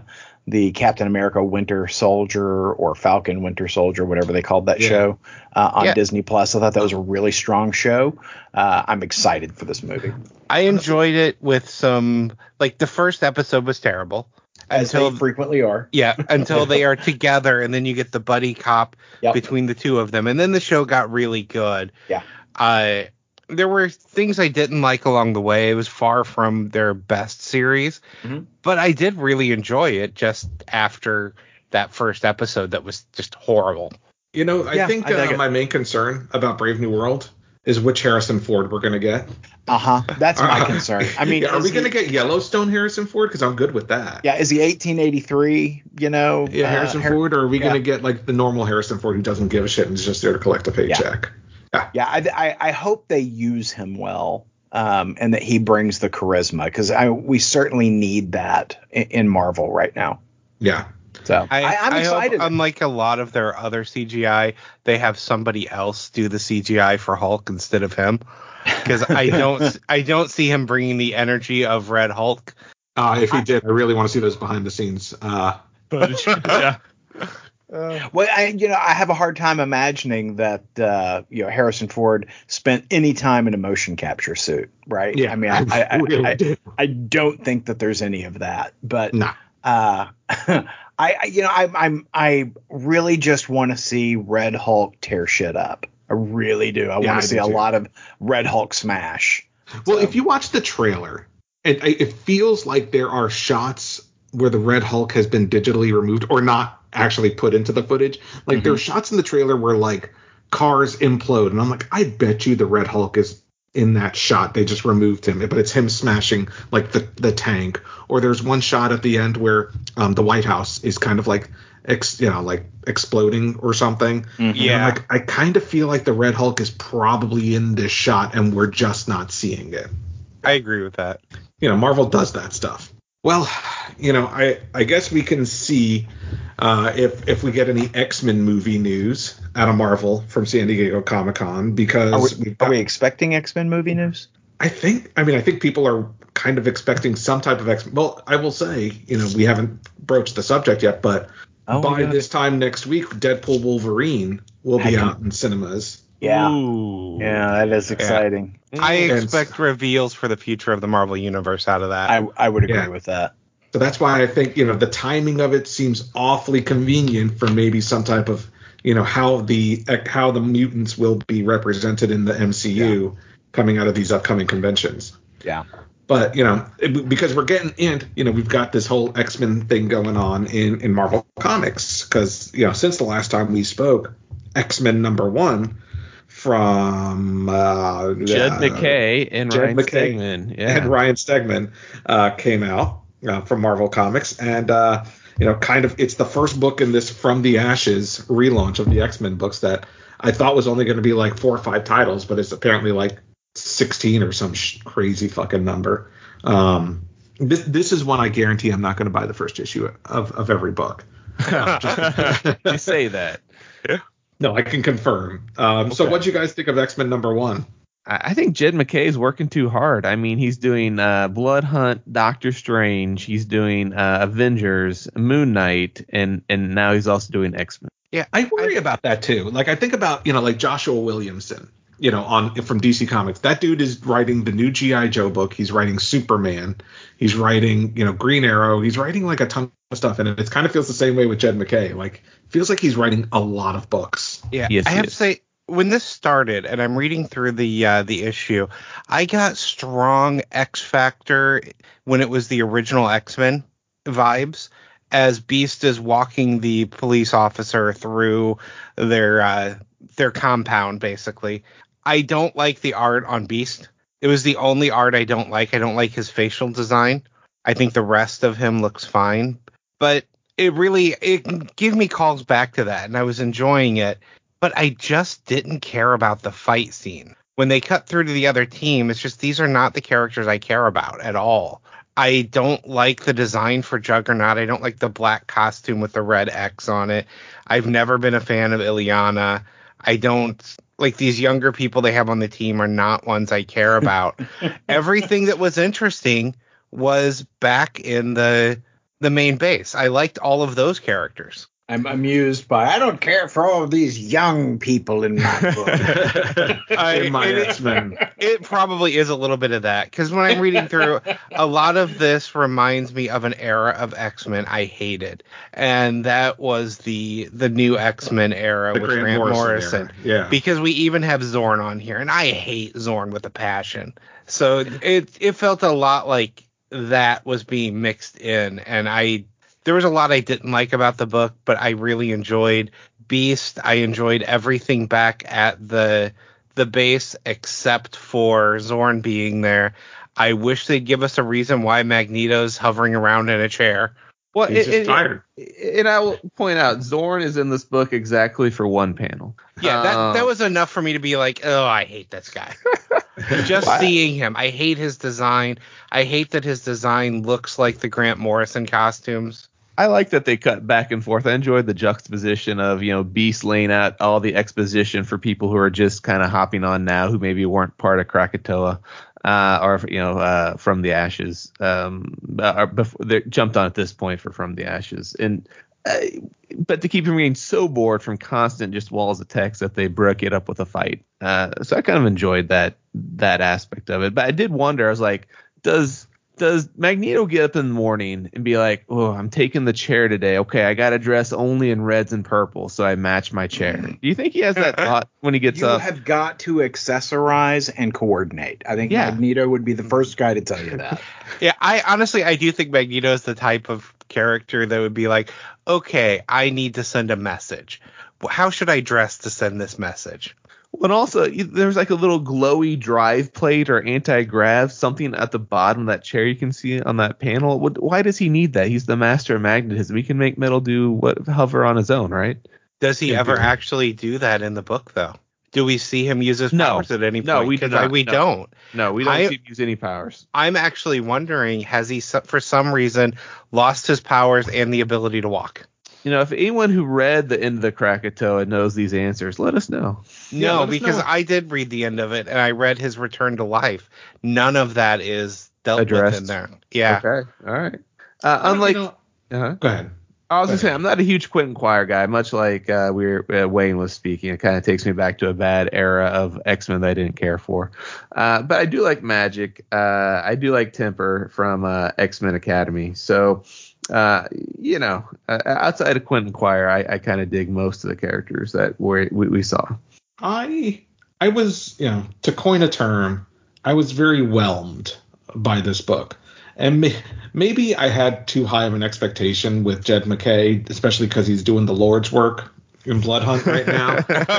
Speaker 1: the Captain America Winter Soldier or Falcon Winter Soldier, whatever they called that
Speaker 2: Yeah.
Speaker 1: show uh, on
Speaker 3: Yeah.
Speaker 1: Disney Plus. I thought that was a really strong show. Uh, I'm excited for this movie.
Speaker 3: I enjoyed it with some, like the first episode was terrible.
Speaker 1: As
Speaker 3: until
Speaker 1: they frequently are.
Speaker 3: Yeah, until they are together, and then you get the buddy cop
Speaker 1: Yep.
Speaker 3: between the two of them, and then the show got really good.
Speaker 1: Yeah.
Speaker 3: Uh, there were things I didn't like along the way. It was far from their best series,
Speaker 1: Mhm.
Speaker 3: but I did really enjoy it just after that first episode that was just horrible.
Speaker 2: You know, I
Speaker 1: Yeah,
Speaker 2: think
Speaker 1: I dig
Speaker 2: uh,
Speaker 1: it.
Speaker 2: my main concern about Brave New World is which Harrison Ford we're going to get.
Speaker 1: Uh-huh. That's my
Speaker 2: Uh,
Speaker 1: concern. I mean,
Speaker 2: yeah, are
Speaker 1: is
Speaker 2: we going to
Speaker 1: he-
Speaker 2: get Yellowstone Harrison Ford? Because I'm good with that.
Speaker 1: Yeah, is he eighteen eighty-three, you know?
Speaker 2: Yeah,
Speaker 1: uh,
Speaker 2: Harrison
Speaker 1: Har-
Speaker 2: Ford, or are we
Speaker 1: yeah.
Speaker 2: going to get like the normal Harrison Ford who doesn't give a shit and is just there to collect a paycheck?
Speaker 1: Yeah, I, I, I hope they use him well, um, and that he brings the charisma, because I we certainly need that in, in Marvel right now.
Speaker 2: Yeah.
Speaker 1: So I,
Speaker 3: I,
Speaker 1: I'm
Speaker 3: I
Speaker 1: excited.
Speaker 3: Hope, unlike a lot of their other C G I, they have somebody else do the C G I for Hulk instead of him, because I don't I don't see him bringing the energy of Red Hulk.
Speaker 2: Uh, if he did, I really want to see those behind the scenes. Uh,
Speaker 4: Footage. Yeah.
Speaker 1: Well, I you know I have a hard time imagining that uh, you know Harrison Ford spent any time in a motion capture suit, right?
Speaker 2: Yeah,
Speaker 1: I mean, I I,
Speaker 2: I really
Speaker 1: I,
Speaker 2: do.
Speaker 1: I don't think that there's any of that, but
Speaker 2: nah.
Speaker 1: uh, I, I you know I I'm I really just want to see Red Hulk tear shit up. I really do. I
Speaker 2: Yeah,
Speaker 1: want
Speaker 2: I
Speaker 1: to see
Speaker 2: do
Speaker 1: a
Speaker 2: too.
Speaker 1: lot of Red Hulk smash.
Speaker 2: Well,
Speaker 1: So-
Speaker 2: if you watch the trailer, it, it feels like there are shots where the Red Hulk has been digitally removed or not actually put into the footage. Like there are shots in the trailer where like cars implode, and I'm like, I bet you the Red Hulk is in that shot. They just removed him, but it's him smashing like the the tank. Or there's one shot at the end where um, the White House is kind of like ex, you know, like exploding or something.
Speaker 1: Mhm.
Speaker 2: And I'm like, I kind of feel like the Red Hulk is probably in this shot, and we're just not seeing it.
Speaker 3: I agree with that.
Speaker 2: You know, Marvel does that stuff. Well, you know, I I guess we can see uh, if if we get any X-Men movie news out of Marvel from San Diego Comic-Con, because
Speaker 1: Are we,
Speaker 2: we've
Speaker 1: are
Speaker 2: got,
Speaker 1: we expecting X-Men movie news?
Speaker 2: I think I mean I think people are kind of expecting some type of X. Well, I will say, you know, we haven't broached the subject yet, but
Speaker 1: Oh,
Speaker 2: by
Speaker 1: yeah.
Speaker 2: this time next week, Deadpool Wolverine will be
Speaker 1: I can-
Speaker 2: out in cinemas.
Speaker 1: Yeah.
Speaker 4: Ooh.
Speaker 1: Yeah, that is exciting.
Speaker 3: I
Speaker 2: And-
Speaker 3: expect reveals for the future of the Marvel Universe out of that.
Speaker 1: I I would agree
Speaker 2: Yeah.
Speaker 1: with that.
Speaker 2: So that's why I think, you know, the timing of it seems awfully convenient for maybe some type of, you know, how the how the mutants will be represented in the M C U coming out of these upcoming conventions.
Speaker 1: Yeah.
Speaker 2: But, you know, it, because we're getting in, you know, we've got this whole X-Men thing going on in, in Marvel Comics, because, you know, since the last time we spoke, X-Men number one from uh,
Speaker 4: Jed
Speaker 2: uh,
Speaker 4: McKay and
Speaker 2: Jed
Speaker 4: Ryan
Speaker 2: McKay
Speaker 4: Stegman. Yeah.
Speaker 2: and Ryan Stegman uh, came out uh, from Marvel Comics, and uh, you know, kind of, it's the first book in this From the Ashes relaunch of the X-Men books that I thought was only going to be like four or five titles, but it's apparently like sixteen or some sh- crazy fucking number. Um, this this is one I guarantee I'm not going to buy the first issue of of every book. No, just-
Speaker 4: You say that.
Speaker 2: no, I can confirm. Um, So,
Speaker 4: Okay.
Speaker 2: what do you guys think of X-Men number one?
Speaker 4: I I think Jed McKay is working too hard. I mean, he's doing uh, Blood Hunt, Doctor Strange. He's doing uh, Avengers, Moon Knight, and and now he's also doing X-Men.
Speaker 3: yeah,
Speaker 2: I worry about that too. Like I think about, you know, like Joshua Williamson, you know, on from D C Comics. That dude is writing the new G I. Joe book. He's writing Superman. He's writing, you know, Green Arrow. He's writing like a ton of stuff, and it kind of feels the same way with Jed McKay. Like feels like he's writing a lot of books.
Speaker 3: Yeah,
Speaker 4: Yes,
Speaker 3: I
Speaker 4: he
Speaker 3: have
Speaker 4: is.
Speaker 3: to say, when this started, and I'm reading through the uh, the issue, I got strong X Factor when it was the original X-Men vibes, as Beast is walking the police officer through their uh, their compound, basically. I don't like the art on Beast. It was the only art I don't like. I don't like his facial design. I think the rest of him looks fine, but it really it gave me calls back to that, and I was enjoying it. But I just didn't care about the fight scene. When they cut through to the other team, it's just these are not the characters I care about at all. I don't like the design for Juggernaut. I don't like the black costume with the red X on it. I've never been a fan of Ileana. I don't like these younger people they have on the team are not ones I care about. Everything that was interesting was back in the the the main base. I liked all of those characters.
Speaker 1: I'm amused by, I don't care for all of these young people in my book.
Speaker 3: I,
Speaker 2: in my
Speaker 3: it,
Speaker 2: X-Men.
Speaker 3: It probably is a little bit of that, because when I'm reading through, a lot of this reminds me of an era of X-Men I hated, and that was the the new X-Men era
Speaker 2: The
Speaker 3: with
Speaker 2: Grant
Speaker 3: Grant,
Speaker 2: Morrison
Speaker 3: Morrison.
Speaker 2: era, yeah.
Speaker 3: Because we even have Zorn on here, and I hate Zorn with a passion. So it it felt a lot like that was being mixed in, and I there was a lot I didn't like about the book, but I really enjoyed Beast. I enjoyed everything back at the the base except for Zorn being there. I wish they'd give us a reason why Magneto's hovering around in a chair.
Speaker 4: Well,
Speaker 2: He's
Speaker 4: it,
Speaker 2: just
Speaker 4: it,
Speaker 2: tired.
Speaker 4: it- and I will point out, Zorn is in this book exactly for one panel.
Speaker 3: Yeah, that
Speaker 4: Um,
Speaker 3: that was enough for me to be like, oh, I hate this guy. Just
Speaker 4: Wow.
Speaker 3: seeing him. I hate his design. I hate that his design looks like the Grant Morrison costumes.
Speaker 4: I like that they cut back and forth. I enjoyed the juxtaposition of, you know, Beast laying out all the exposition for people who are just kind of hopping on now, who maybe weren't part of Krakatoa, uh, or, you know, uh, From the Ashes. Um, or before, they jumped on at this point for From the Ashes. And uh, but to keep him getting so bored from constant just walls of text that they broke it up with a fight. Uh, so I kind of enjoyed that that aspect of it. But I did wonder, I was like, does Does Magneto get up in the morning and be like, oh, I'm taking the chair today. Okay, I got to dress only in reds and purple so I match my chair. Do you think he has that thought when he gets
Speaker 1: You
Speaker 4: up?
Speaker 1: have got to accessorize and coordinate. I think
Speaker 4: Yeah.
Speaker 1: Magneto would be the first guy to tell you that.
Speaker 3: Yeah, I honestly, I do think Magneto is the type of character that would be like, okay, I need to send a message. How should I dress to send this message?
Speaker 4: And also, you- there's like a little glowy drive plate or anti-grav, something at the bottom of that chair you can see on that panel. What, why does he need that? He's the master of magnetism. He can make metal do what hover on his own, right?
Speaker 3: Does he
Speaker 2: Yeah,
Speaker 3: ever
Speaker 2: do-
Speaker 3: actually do that in the book, though? Do we see him use his
Speaker 4: No.
Speaker 3: powers at any point?
Speaker 4: No, we do
Speaker 3: 'Cause I-
Speaker 4: not.
Speaker 3: we
Speaker 4: No.
Speaker 3: don't.
Speaker 4: No, we don't
Speaker 3: I-
Speaker 4: see him use any powers.
Speaker 3: I'm actually wondering, has he, so- for some reason, lost his powers and the ability to walk?
Speaker 4: You know, if anyone who read the end of the Krakatoa knows these answers, let us know.
Speaker 2: Yeah,
Speaker 3: No,
Speaker 2: let us
Speaker 3: because
Speaker 2: know.
Speaker 3: I did read the end of it, and I read his return to life. None of that is dealt
Speaker 4: Addressed.
Speaker 3: with in there. Yeah.
Speaker 4: Okay. All right. Uh,
Speaker 2: I don't-
Speaker 4: unlike,
Speaker 2: you know-
Speaker 4: uh-huh.
Speaker 2: Go ahead.
Speaker 4: I was
Speaker 2: Go
Speaker 4: gonna say
Speaker 2: ahead.
Speaker 4: I'm not a huge Quentin Quire guy. Much like uh, we were, uh, Wayne was speaking, it kind of takes me back to a bad era of X-Men that I didn't care for. Uh, but I do like Magic. Uh, I do like Temper from uh, X-Men Academy. So. Uh, you know, uh, outside of Quentin Quire, I, I kind of dig most of the characters that we, we we saw.
Speaker 2: I I was, you know, to coin a term, I was very whelmed by this book. And may, maybe I had too high of an expectation with Jed MacKay, especially because he's doing the Lord's work in Blood Hunt right now.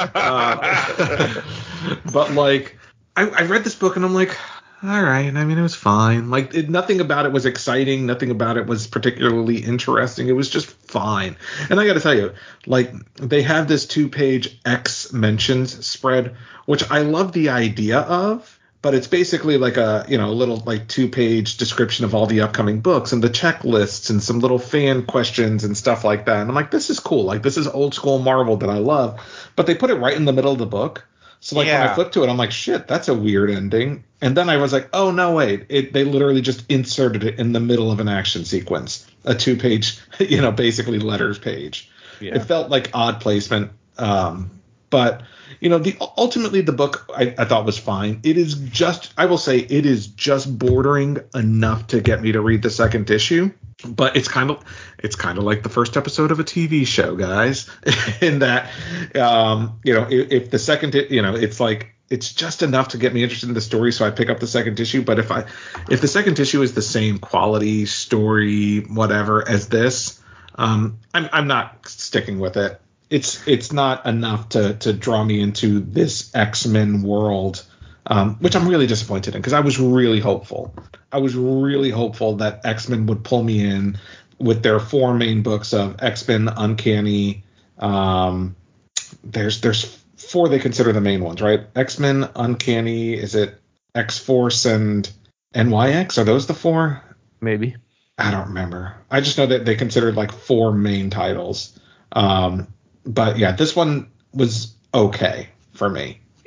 Speaker 2: uh, but, like, I, I read this book and I'm like, all right. I mean, it was fine. Like, it, nothing about it was exciting. Nothing about it was particularly interesting. It was just fine. And I got to tell you, like, they have this two-page X mentions spread, which I love the idea of. But it's basically like a, you know, little like two-page description of all the upcoming books and the checklists and some little fan questions and stuff like that. And I'm like, this is cool. Like, this is old school Marvel that I love. But they put it right in the middle of the book. So, like, when I
Speaker 3: Yeah.
Speaker 2: flipped to it, I'm like, shit, that's a weird ending. And then I was like, oh, no, wait. It, they literally just inserted it in the middle of an action sequence, a two-page, you know, basically letters page.
Speaker 4: Yeah.
Speaker 2: It felt like odd placement. Um, but, you know, the ultimately the book I, I thought was fine. It is just, I will say, it is just bordering enough to get me to read the second issue. But it's kind of it's kind of like the first episode of a T V show, guys, in that, um, you know, if, if the second, you know, it's like it's just enough to get me interested in the story. So I pick up the second issue. But if I if the second issue is the same quality story, whatever, as this, um, I'm I'm not sticking with it. It's it's not enough to to draw me into this X-Men world. Um, which I'm really disappointed in because I was really hopeful. I was really hopeful that X-Men would pull me in with their four main books of X-Men, Uncanny. Um, there's there's four they consider the main ones, right? X-Men, Uncanny. Is it X-Force and N Y X? Are those the four?
Speaker 4: Maybe.
Speaker 2: I don't remember. I just know that they considered like four main titles. Um, but yeah, this one was okay for me.
Speaker 4: Yeah,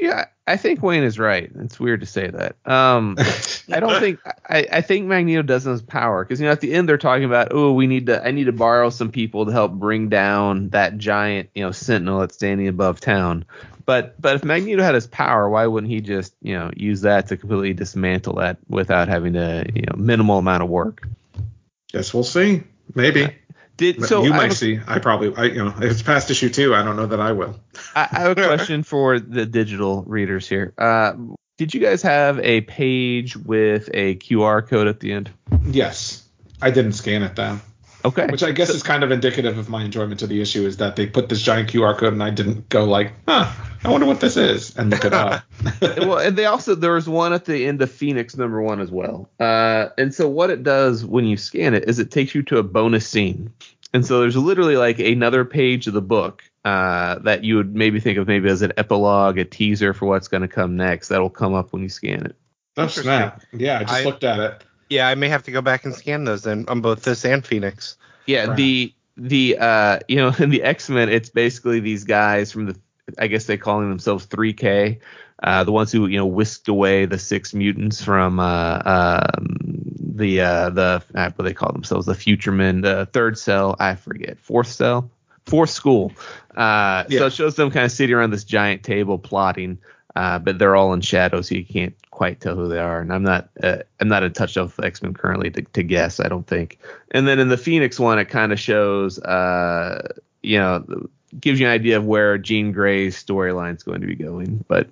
Speaker 4: I think Wayne is right. It's weird to say that. Um, I don't think I, I think Magneto doesn't have power because you know at the end they're talking about oh we need to I need to borrow some people to help bring down that giant you know sentinel that's standing above town. But but if Magneto had his power, why wouldn't he just you know use that to completely dismantle that without having to you know minimal amount of work?
Speaker 2: Guess we'll see. Maybe.
Speaker 4: Did so
Speaker 2: you
Speaker 4: I
Speaker 2: might
Speaker 4: have,
Speaker 2: see. I probably I you know if it's past issue two, I don't know that I will.
Speaker 4: I, I have a question for the digital readers here. Uh, did you guys have a page with a Q R code at the end?
Speaker 2: Yes, I didn't scan it though.
Speaker 4: Okay.
Speaker 2: Which I guess
Speaker 4: so,
Speaker 2: is kind of indicative of my enjoyment of the issue is that they put this giant Q R code and I didn't go like, huh, I wonder what this is and look it up.
Speaker 4: Well, and they also there was one at the end of Phoenix number one as well. Uh, and so what it does when you scan it is it takes you to a bonus scene. And so there's literally like another page of the book uh, that you would maybe think of maybe as an epilogue, a teaser for what's going to come next. That'll come up when you scan it.
Speaker 2: Oh, snap. Yeah, I just
Speaker 3: I,
Speaker 2: looked at it.
Speaker 3: Yeah, I may have to go back and scan those then on both this and Phoenix.
Speaker 4: Yeah,
Speaker 2: Right.
Speaker 4: the the uh you know in the X-Men it's basically these guys from the I guess they calling themselves three K, uh, the ones who you know whisked away the six mutants from uh um, the uh the uh, what they call themselves the Future Men, the third cell I forget fourth cell fourth school. Uh,
Speaker 2: Yeah.
Speaker 4: So it shows them kind of sitting around this giant table plotting. Uh, but they're all in shadow, so you can't quite tell who they are. And I'm not, uh, I'm not in touch with X-Men currently to, to guess. I don't think. And then in the Phoenix one, it kind of shows, uh, you know, gives you an idea of where Jean Grey's storyline is going to be going. But,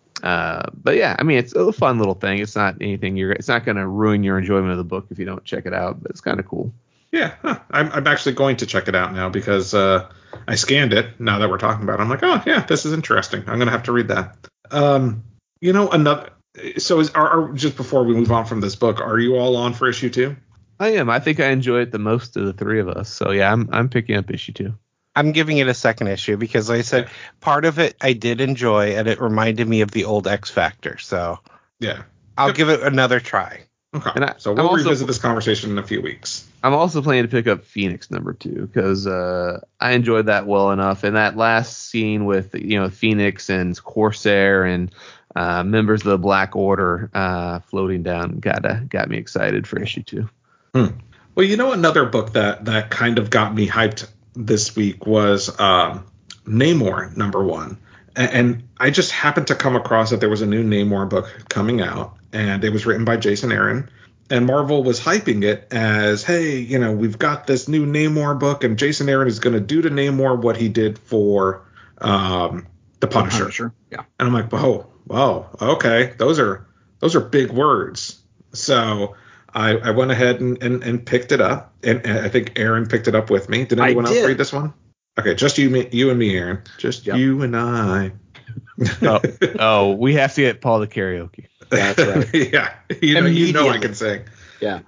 Speaker 4: uh, but yeah, I mean, it's a fun little thing. It's not anything you're, it's not going to ruin your enjoyment of the book if you don't check it out. But it's kind of cool.
Speaker 2: Yeah, huh. I'm, I'm actually going to check it out now because uh, I scanned it. Now that we're talking about it, I'm like, oh yeah, this is interesting. I'm gonna have to read that. Um, you know, another. So is are, are just before we move on from this book, are you all on for issue two?
Speaker 4: I am. I think I enjoy it the most of the three of us. So yeah, I'm I'm picking up issue two.
Speaker 3: I'm giving it a second issue because, like I said, part of it I did enjoy, and it reminded me of the old X Factor. So
Speaker 2: Yeah.
Speaker 3: I'll
Speaker 2: Yep.
Speaker 3: give it another try.
Speaker 2: Okay.
Speaker 4: And I-
Speaker 2: so
Speaker 4: I'm
Speaker 2: we'll
Speaker 4: also-
Speaker 2: revisit this conversation in a few weeks.
Speaker 4: I'm also planning to pick up Phoenix number two because uh, I enjoyed that well enough. And that last scene with you know Phoenix and Corsair and uh, members of the Black Order uh, floating down got uh, got me excited for issue two.
Speaker 2: Hmm. Well, you know, another book that that kind of got me hyped this week was um, Namor number one. And, and I just happened to come across that there was a new Namor book coming out, and it was written by Jason Aaron. And Marvel was hyping it as, hey, you know, we've got this new Namor book, and Jason Aaron is going to do to Namor what he did for um, the Punisher.
Speaker 1: Punisher, yeah.
Speaker 2: And I'm like, whoa, whoa, okay, those are those are big words. So I, I went ahead and, and, and picked it up, and, and I think Aaron picked it up with me. Did
Speaker 1: I
Speaker 2: anyone else
Speaker 1: did.
Speaker 2: read this one? Okay, just you, me, you and me, Aaron. Just
Speaker 1: Yep.
Speaker 2: you and I.
Speaker 4: Oh, oh, we have to get Paul to karaoke.
Speaker 1: That's right.
Speaker 2: Yeah, you know, you know I
Speaker 1: Immediately.
Speaker 2: can sing.
Speaker 1: Yeah.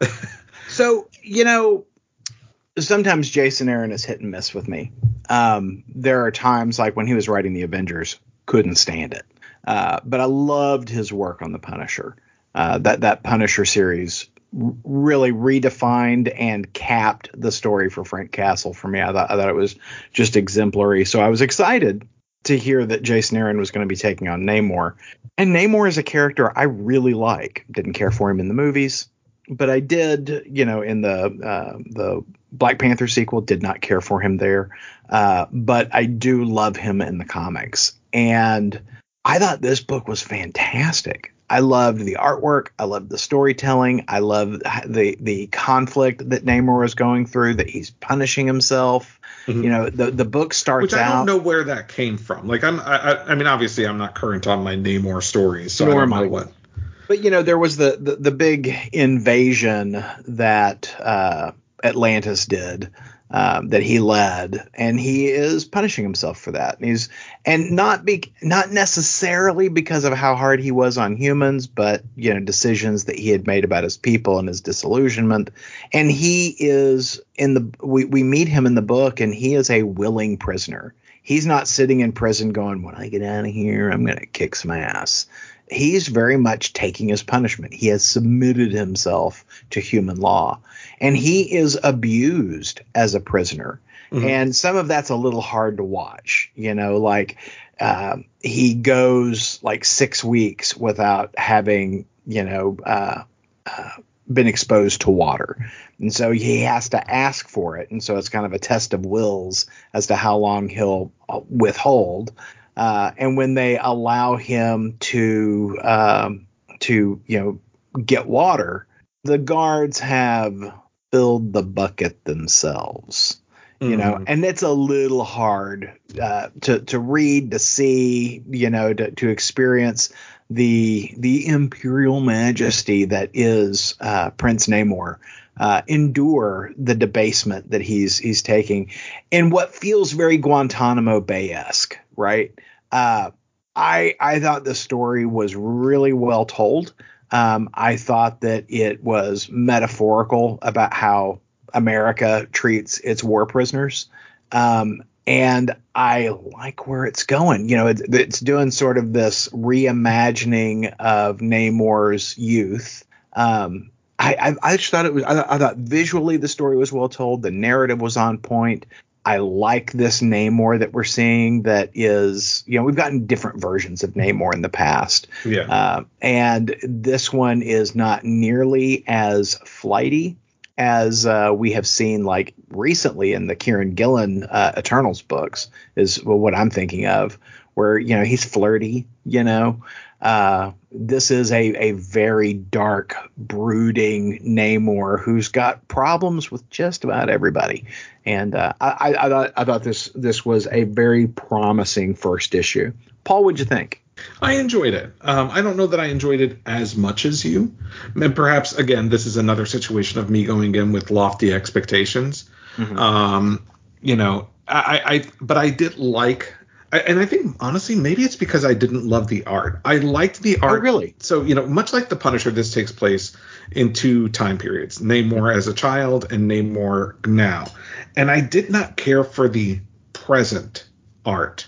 Speaker 1: So, you know, sometimes Jason Aaron is hit and miss with me. Um, there are times like when he was writing the Avengers, couldn't stand it. Uh, but I loved his work on the Punisher. Uh, that that Punisher series r- really redefined and capped the story for Frank Castle for me. I thought, I thought it was just exemplary. So I was excited to hear that Jason Aaron was going to be taking on Namor. And Namor is a character I really like. Didn't care for him in the movies, but I did, you know, in the uh, the Black Panther sequel, did not care for him there. Uh, but I do love him in the comics. And I thought this book was fantastic. I loved the artwork. I loved the storytelling. I loved the the conflict that Namor is going through, that he's punishing himself.
Speaker 2: Mhm.
Speaker 1: You know, the, the book starts
Speaker 2: Which I
Speaker 1: out.
Speaker 2: don't know where that came from. Like, I'm, I, I, I mean, obviously, I'm not current on my Namor stories, so
Speaker 1: Nor
Speaker 2: I don't
Speaker 1: am I.
Speaker 2: know what.
Speaker 1: But, you know, there was the, the, the big invasion that uh, Atlantis did, um, that he led, and he is punishing himself for that. And he's and not be not necessarily because of how hard he was on humans, but, you know, decisions that he had made about his people and his disillusionment. And he is in the we, we meet him in the book, and he is a willing prisoner. He's not sitting in prison going, when I get out of here, I'm going to kick some ass. He's very much taking his punishment. He has submitted himself to human law, and he is abused as a prisoner.
Speaker 2: Mhm.
Speaker 1: And some of that's a little hard to watch, you know, like uh, he goes like six weeks without having, you know, uh, uh, been exposed to water. And so he has to ask for it. And so it's kind of a test of wills as to how long he'll withhold. Uh, and when they allow him to, um, to, you know, get water, the guards have filled the bucket themselves, you know, mm-hmm. and it's a little hard uh, to, to read, to see, you know, to, to experience the, the imperial majesty that is uh, Prince Namor. Uh, endure the debasement that he's he's taking in what feels very Guantanamo Bay-esque, right? Uh, I I thought the story was really well told. Um, I thought that it was metaphorical about how America treats its war prisoners, um, and I like where it's going. You know, it, it's doing sort of this reimagining of Namor's youth. Um, I, I, I just thought it was. I, I thought visually the story was well told. The narrative was on point. I like this Namor that we're seeing. That is, you know, we've gotten different versions of Namor in the past.
Speaker 2: Yeah.
Speaker 1: Uh, and this one is not nearly as flighty as uh, we have seen, like recently in the Kieran Gillen uh, Eternals books. Is what I'm thinking of, where you know he's flirty, you know. Uh, this is a, a very dark, brooding Namor who's got problems with just about everybody. And uh, I, I thought I thought this this was a very promising first issue. Paul, what'd you think?
Speaker 2: I enjoyed it. Um, I don't know that I enjoyed it as much as you. And perhaps, again, this is another situation of me going in with lofty expectations. Mm-hmm. Um, you know, I, I but I did like. I, and I think, honestly, maybe it's because I didn't love the art. I liked the art.
Speaker 1: Oh, really?
Speaker 2: So, you know, much like The Punisher, this takes place in two time periods, Namor as a child and Namor now. And I did not care for the present art.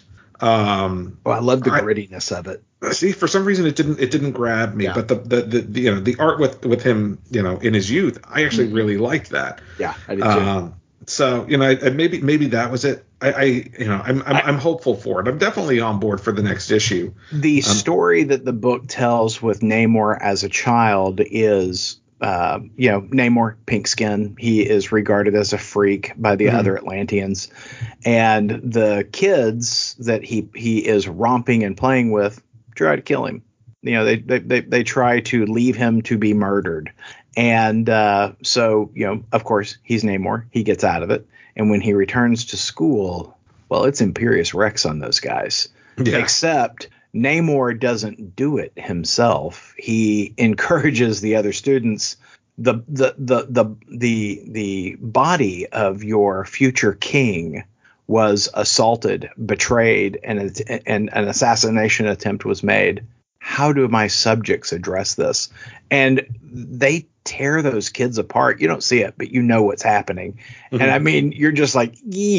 Speaker 2: Um,
Speaker 1: well, I love the grittiness I, of it.
Speaker 2: See, for some reason, it didn't it didn't grab me. Yeah. But the, the, the, the, you know, the art with, with him, you know, in his youth, I actually mm-hmm. really liked that.
Speaker 1: Yeah, I did too.
Speaker 2: Um, so, you know, I, maybe maybe that was it. I, I you know, I'm I'm, I, I'm hopeful for it. I'm definitely on board for the next issue.
Speaker 1: The
Speaker 2: um,
Speaker 1: story that the book tells with Namor as a child is, uh, you know, Namor, pink skin. He is regarded as a freak by the mm-hmm. other Atlanteans, and the kids that he he is romping and playing with try to kill him. You know, they they they, they try to leave him to be murdered. And uh, so, you know, of course, he's Namor. He gets out of it. And when he returns to school, well, it's Imperious Rex on those guys. Yeah. Except Namor doesn't do it himself. He encourages the other students. The the the the the the body of your future king was assaulted, betrayed, and and an assassination attempt was made. How do my subjects address this? And they tear those kids apart. You don't see it, but you know what's happening. Mm-hmm. And I mean, you're just like,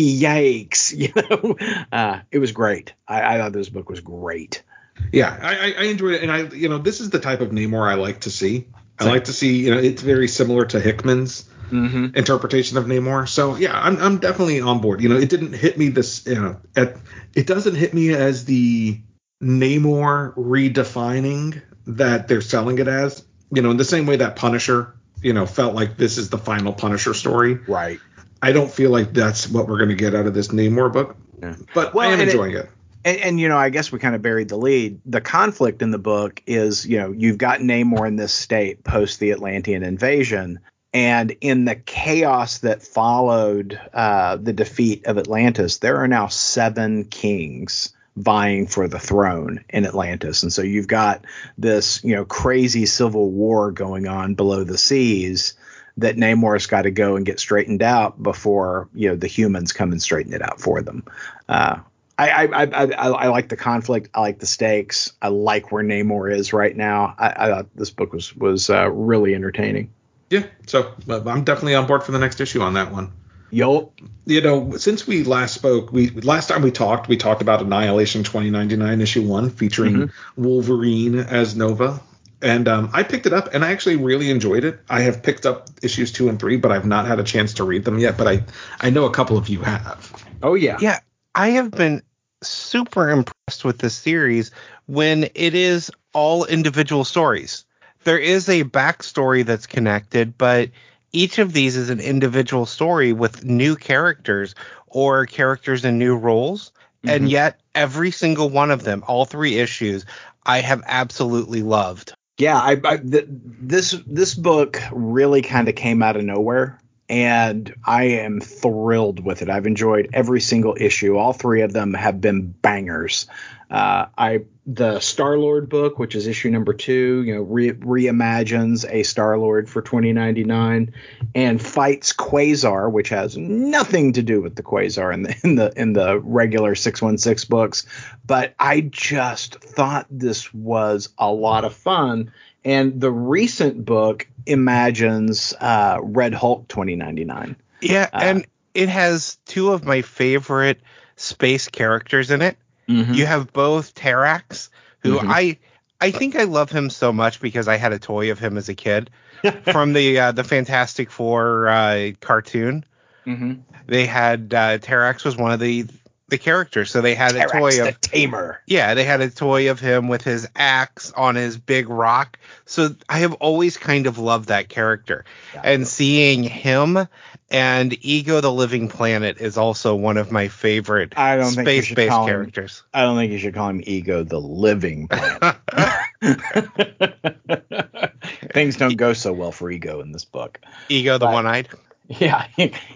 Speaker 1: yikes, you know. Uh, it was great. I, I thought this book was great.
Speaker 2: Yeah, I, I enjoyed it, and I, you know, this is the type of Namor I like to see. I like to see, you know, it's very similar to Hickman's mm-hmm. interpretation of Namor. So yeah, I'm I'm definitely on board. You know, it didn't hit me this, you know, at, it doesn't hit me as the Namor redefining that they're selling it as. You know, in the same way that Punisher, you know, felt like this is the final Punisher story.
Speaker 1: Right.
Speaker 2: I don't feel like that's what we're going to get out of this Namor book. Yeah. But well, I am enjoying it. it.
Speaker 1: And, and, you know, I guess we kind of buried the lead. The conflict in the book is, you know, you've got Namor in this state post the Atlantean invasion. And in the chaos that followed uh, the defeat of Atlantis, there are now seven kings vying for the throne in Atlantis. And so you've got this, you know, crazy civil war going on below the seas that Namor's got to go and get straightened out before, you know, the humans come and straighten it out for them. Uh, I, I, I, I, I like the conflict. I like the stakes. I like where Namor is right now. I, I thought this book was, was uh, really entertaining.
Speaker 2: Yeah. So uh, I'm definitely on board for the next issue on that one.
Speaker 1: Yup.
Speaker 2: You know, since we last spoke, we last time we talked, we talked about Annihilation twenty ninety-nine issue one featuring mm-hmm. Wolverine as Nova. And um, I picked it up and I actually really enjoyed it. I have picked up issues two and three, but I've not had a chance to read them yet. But I, I know a couple of you have.
Speaker 1: Oh, yeah.
Speaker 3: Yeah. I have been super impressed with this series when it is all individual stories. There is a backstory that's connected, but each of these is an individual story with new characters or characters in new roles. Mm-hmm. And yet every single one of them, all three issues, I have absolutely loved.
Speaker 1: Yeah, I, I th- this this book really kind of came out of nowhere, and I am thrilled with it. I've enjoyed every single issue. All three of them have been bangers. Uh, I the Star-Lord book, which is issue number two, you know, re- reimagines a Star-Lord for twenty ninety-nine, and fights Quasar, which has nothing to do with the Quasar in the in the in the regular six one six books. But I just thought this was a lot of fun. And the recent book imagines uh, Red Hulk twenty ninety-nine.
Speaker 3: Yeah,
Speaker 1: uh,
Speaker 3: and it has two of my favorite space characters in it. Mm-hmm. You have both Terrax, who mm-hmm. I I think I love him so much because I had a toy of him as a kid from the uh, the Fantastic Four uh, cartoon. Mm-hmm. They had uh, Terrax was one of the the characters, so they had
Speaker 1: Terrax,
Speaker 3: a toy of
Speaker 1: the Tamer.
Speaker 3: Yeah, they had a toy of him with his axe on his big rock. So I have always kind of loved that character, yeah. And seeing him and Ego the Living Planet is also one of my favorite
Speaker 1: I don't
Speaker 3: space-based
Speaker 1: think
Speaker 3: characters.
Speaker 1: Him, I don't think you should call him Ego the Living Planet. Things don't go so well for Ego in this book.
Speaker 3: Ego the but, One-Eyed?
Speaker 1: Yeah.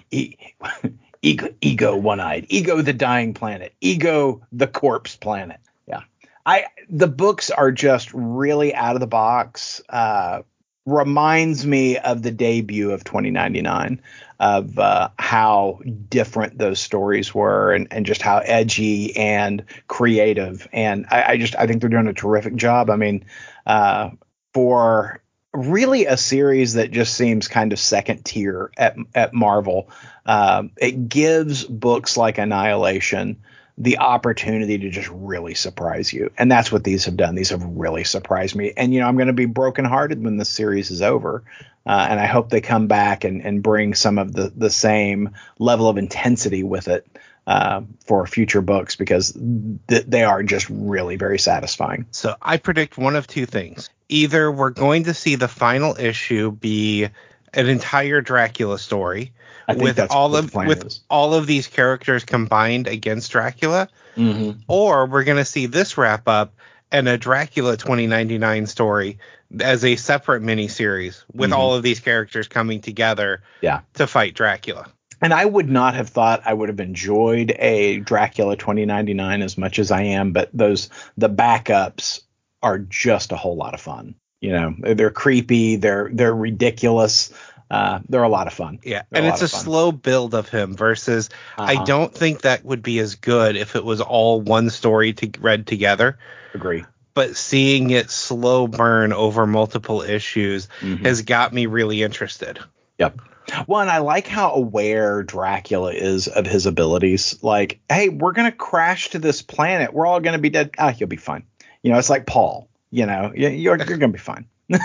Speaker 1: Ego, Ego One-Eyed, Ego the Dying Planet, Ego the Corpse Planet. Yeah. I the books are just really out of the box. Uh, reminds me of the debut of twenty ninety-nine, of uh, how different those stories were, and, and just how edgy and creative. And I, I just I think they're doing a terrific job. I mean, uh, for really a series that just seems kind of second tier at at Marvel, um, it gives books like Annihilation the opportunity to just really surprise you. And that's what these have done. These have really surprised me. And, you know, I'm going to be brokenhearted when this series is over. Uh, and I hope they come back and, and bring some of the, the same level of intensity with it uh, for future books, because th- they are just really very satisfying.
Speaker 3: So I predict one of two things. Either we're going to see the final issue be an entire Dracula story with all of with is. all of these characters combined against Dracula, mm-hmm. or we're going to see this wrap up and a Dracula twenty ninety-nine story as a separate miniseries with mm-hmm. all of these characters coming together
Speaker 1: yeah.
Speaker 3: to fight Dracula.
Speaker 1: And I would not have thought I would have enjoyed a Dracula twenty ninety-nine as much as I am, but those the backups are just a whole lot of fun. You know, they're creepy, they're they're ridiculous. Uh, they're a lot of fun.
Speaker 3: Yeah,
Speaker 1: they're
Speaker 3: and
Speaker 1: a
Speaker 3: it's a slow build of him versus uh-huh. I don't think that would be as good if it was all one story to read together.
Speaker 1: Agree.
Speaker 3: But seeing it slow burn over multiple issues mm-hmm. has got me really interested.
Speaker 1: Yep. Well, and I like how aware Dracula is of his abilities. Like, hey, we're going to crash to this planet. We're all going to be dead. Ah, you'll be fine. You know, it's like Paul. You know, you're you're going to be fine.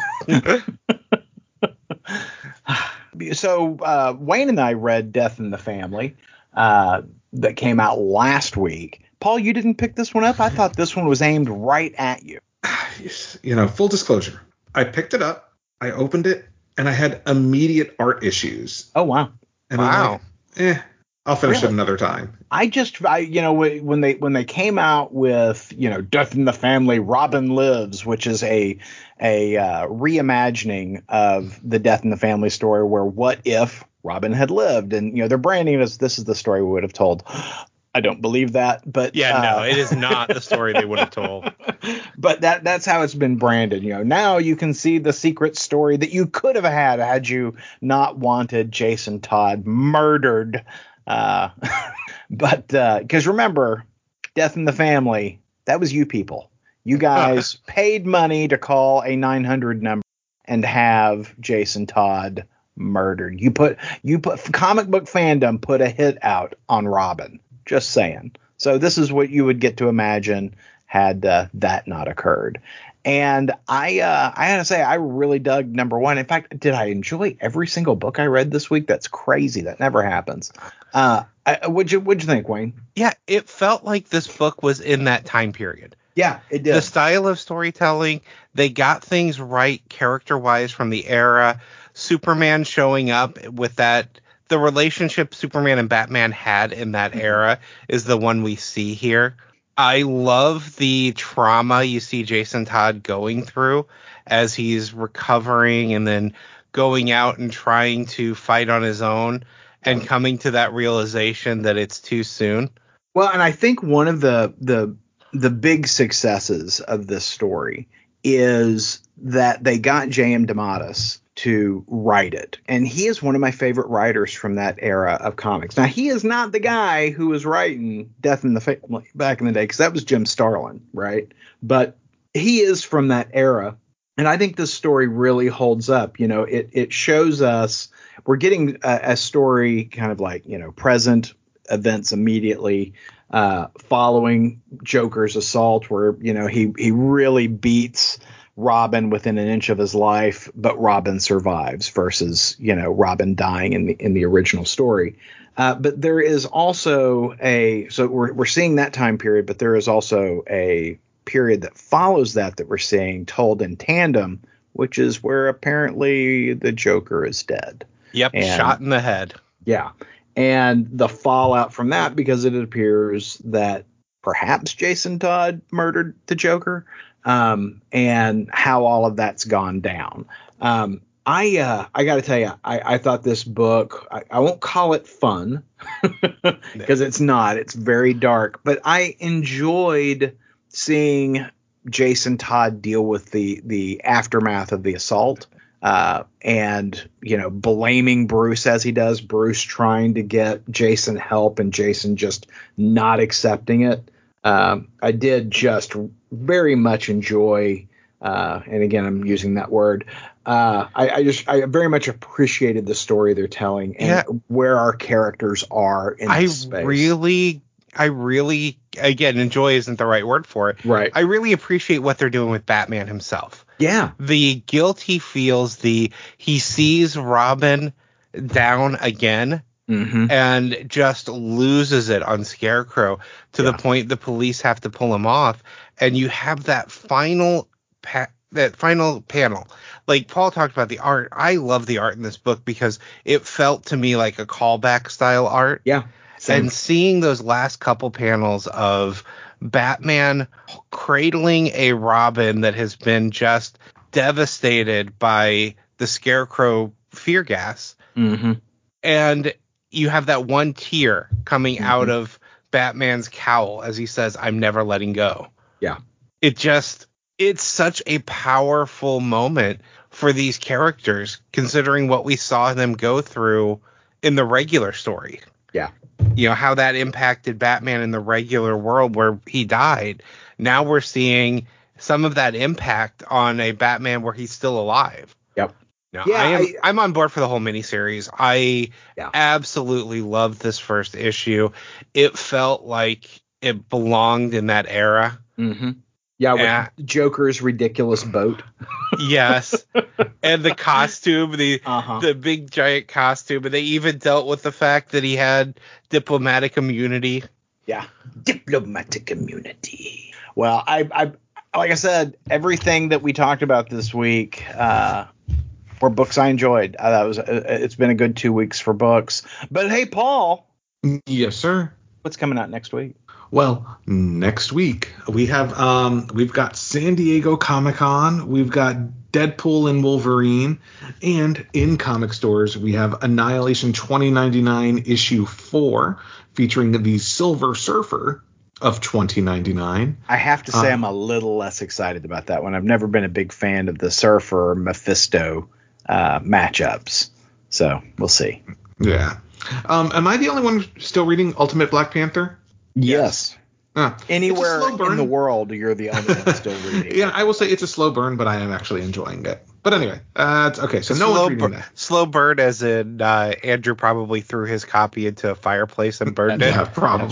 Speaker 1: So uh, Wayne and I read Death in the Family uh, that came out last week. Paul, you didn't pick this one up? I thought this one was aimed right at you.
Speaker 2: You know, full disclosure, I picked it up, I opened it, and I had immediate art issues.
Speaker 1: Oh, wow.
Speaker 2: And
Speaker 3: wow.
Speaker 2: I'm like, eh, I'll finish
Speaker 1: really?
Speaker 2: it another time.
Speaker 1: I just, I, you know, when they when they came out with, you know, Death in the Family, Robin Lives, which is a a uh, reimagining of the Death in the Family story, where what if Robin had lived, and you know they're branding it as this is the story we would have told. I don't believe that, but
Speaker 3: yeah,
Speaker 1: uh,
Speaker 3: no, it is not the story they would have told.
Speaker 1: But that that's how it's been branded. You know, now you can see the secret story that you could have had had you not wanted Jason Todd murdered. Uh, but because uh, remember, Death in the Family, that was you people. You guys paid money to call a nine hundred number and have Jason Todd murdered. You put you put comic book fandom put a hit out on Robin. Just saying. So this is what you would get to imagine had uh, that not occurred. And I uh, I gotta say, I really dug number one. In fact, did I enjoy every single book I read this week? That's crazy. That never happens. Uh, I, what'd you What'd you think, Wayne?
Speaker 3: Yeah, it felt like this book was in that time period.
Speaker 1: Yeah, it did.
Speaker 3: The style of storytelling, they got things right character-wise from the era. Superman showing up with that, the relationship Superman and Batman had in that era is the one we see here. I love the trauma you see Jason Todd going through as he's recovering and then going out and trying to fight on his own and coming to that realization that it's too soon.
Speaker 1: Well, and I think one of the the the big successes of this story is that they got J M DeMatteis to write it. And he is one of my favorite writers from that era of comics. Now, he is not the guy who was writing Death in the Family back in the day, because that was Jim Starlin, right? But he is from that era. And I think this story really holds up. You know, it it shows us we're getting a, a story kind of like, you know, present events immediately uh, following Joker's assault, where, you know, he he really beats Robin within an inch of his life, but Robin survives versus, you know, Robin dying in the in the original story. Uh, but there is also a so we're we're seeing that time period, but there is also a period that follows that that we're seeing told in tandem, which is where apparently the Joker is dead.
Speaker 3: Yep,
Speaker 1: and,
Speaker 3: shot in the head.
Speaker 1: Yeah. And the fallout from that, because it appears that perhaps Jason Todd murdered the Joker, um, and how all of that's gone down. Um, I uh, I got to tell you, I, I thought this book, I, I won't call it fun because it's not. It's very dark. But I enjoyed seeing Jason Todd deal with the the aftermath of the assault. Uh, and, you know, blaming Bruce as he does, Bruce trying to get Jason help and Jason just not accepting it. Um, I did just very much enjoy, uh, and again, I'm using that word. Uh, I, I just I very much appreciated the story they're telling and
Speaker 3: Yeah.
Speaker 1: where our characters are in
Speaker 3: I
Speaker 1: this space.
Speaker 3: really, I really, again, enjoy isn't the right word for it.
Speaker 1: Right.
Speaker 3: I really appreciate what they're doing with Batman himself.
Speaker 1: Yeah.
Speaker 3: The guilt he feels, the he sees Robin down again
Speaker 1: Mm-hmm.
Speaker 3: and just loses it on Scarecrow to
Speaker 1: Yeah.
Speaker 3: the point the police have to pull him off. And you have that final pa- that final panel. Like Paul talked about the art. I love the art in this book because it felt to me like a callback style art.
Speaker 1: Yeah. Same.
Speaker 3: And seeing those last couple panels of Batman cradling a Robin that has been just devastated by the Scarecrow fear gas.
Speaker 1: Mm-hmm.
Speaker 3: And you have that one tear coming
Speaker 1: Mm-hmm.
Speaker 3: out of Batman's cowl as he says, "I'm never letting go."
Speaker 1: Yeah.
Speaker 3: It just, it's such a powerful moment for these characters, considering what we saw them go through in the regular story.
Speaker 1: Yeah.
Speaker 3: You know, how that impacted Batman in the regular world where he died. Now we're seeing some of that impact on a Batman where he's still alive.
Speaker 1: Yep.
Speaker 3: No,
Speaker 1: Yeah,
Speaker 3: I am,
Speaker 1: I-
Speaker 3: I'm on board for the whole miniseries. I
Speaker 1: Yeah.
Speaker 3: absolutely loved this first issue. It felt like it belonged in that era.
Speaker 1: Mm-hmm. Yeah, with
Speaker 3: Yeah.
Speaker 1: Joker's ridiculous boat.
Speaker 3: Yes. And the costume, the
Speaker 1: Uh-huh.
Speaker 3: the big giant costume, and they even dealt with the fact that he had diplomatic immunity.
Speaker 1: Yeah, diplomatic immunity. Well, I, I, like I said, everything that we talked about this week uh, were books I enjoyed. Uh, that was, uh, it's been a good two weeks for books. But hey, Paul,
Speaker 2: Yes, sir.
Speaker 1: what's coming out next week?
Speaker 2: Well, next week we have um we've got San Diego Comic-Con, we've got Deadpool and Wolverine, and in comic stores we have Annihilation twenty ninety-nine issue four featuring the Silver Surfer of twenty ninety-nine.
Speaker 1: I have to say
Speaker 2: Uh,
Speaker 1: I'm a little less excited about that one. I've never been a big fan of the Surfer Mephisto uh, matchups, so we'll see.
Speaker 2: Yeah. Um, am I the only one still reading Ultimate Black Panther?
Speaker 1: Yes.
Speaker 2: Ah,
Speaker 1: Anywhere
Speaker 2: it's a slow burn.
Speaker 1: in the world, you're the only one still reading.
Speaker 2: Yeah, I will say it's a slow burn, but I am actually enjoying it. But anyway, uh, it's, okay, so no
Speaker 3: slow,
Speaker 2: one's reading
Speaker 3: bur-
Speaker 2: that.
Speaker 3: slow burn, as in uh, Andrew probably threw his copy into a fireplace and burned it.
Speaker 2: Yeah, probably.
Speaker 1: That's right.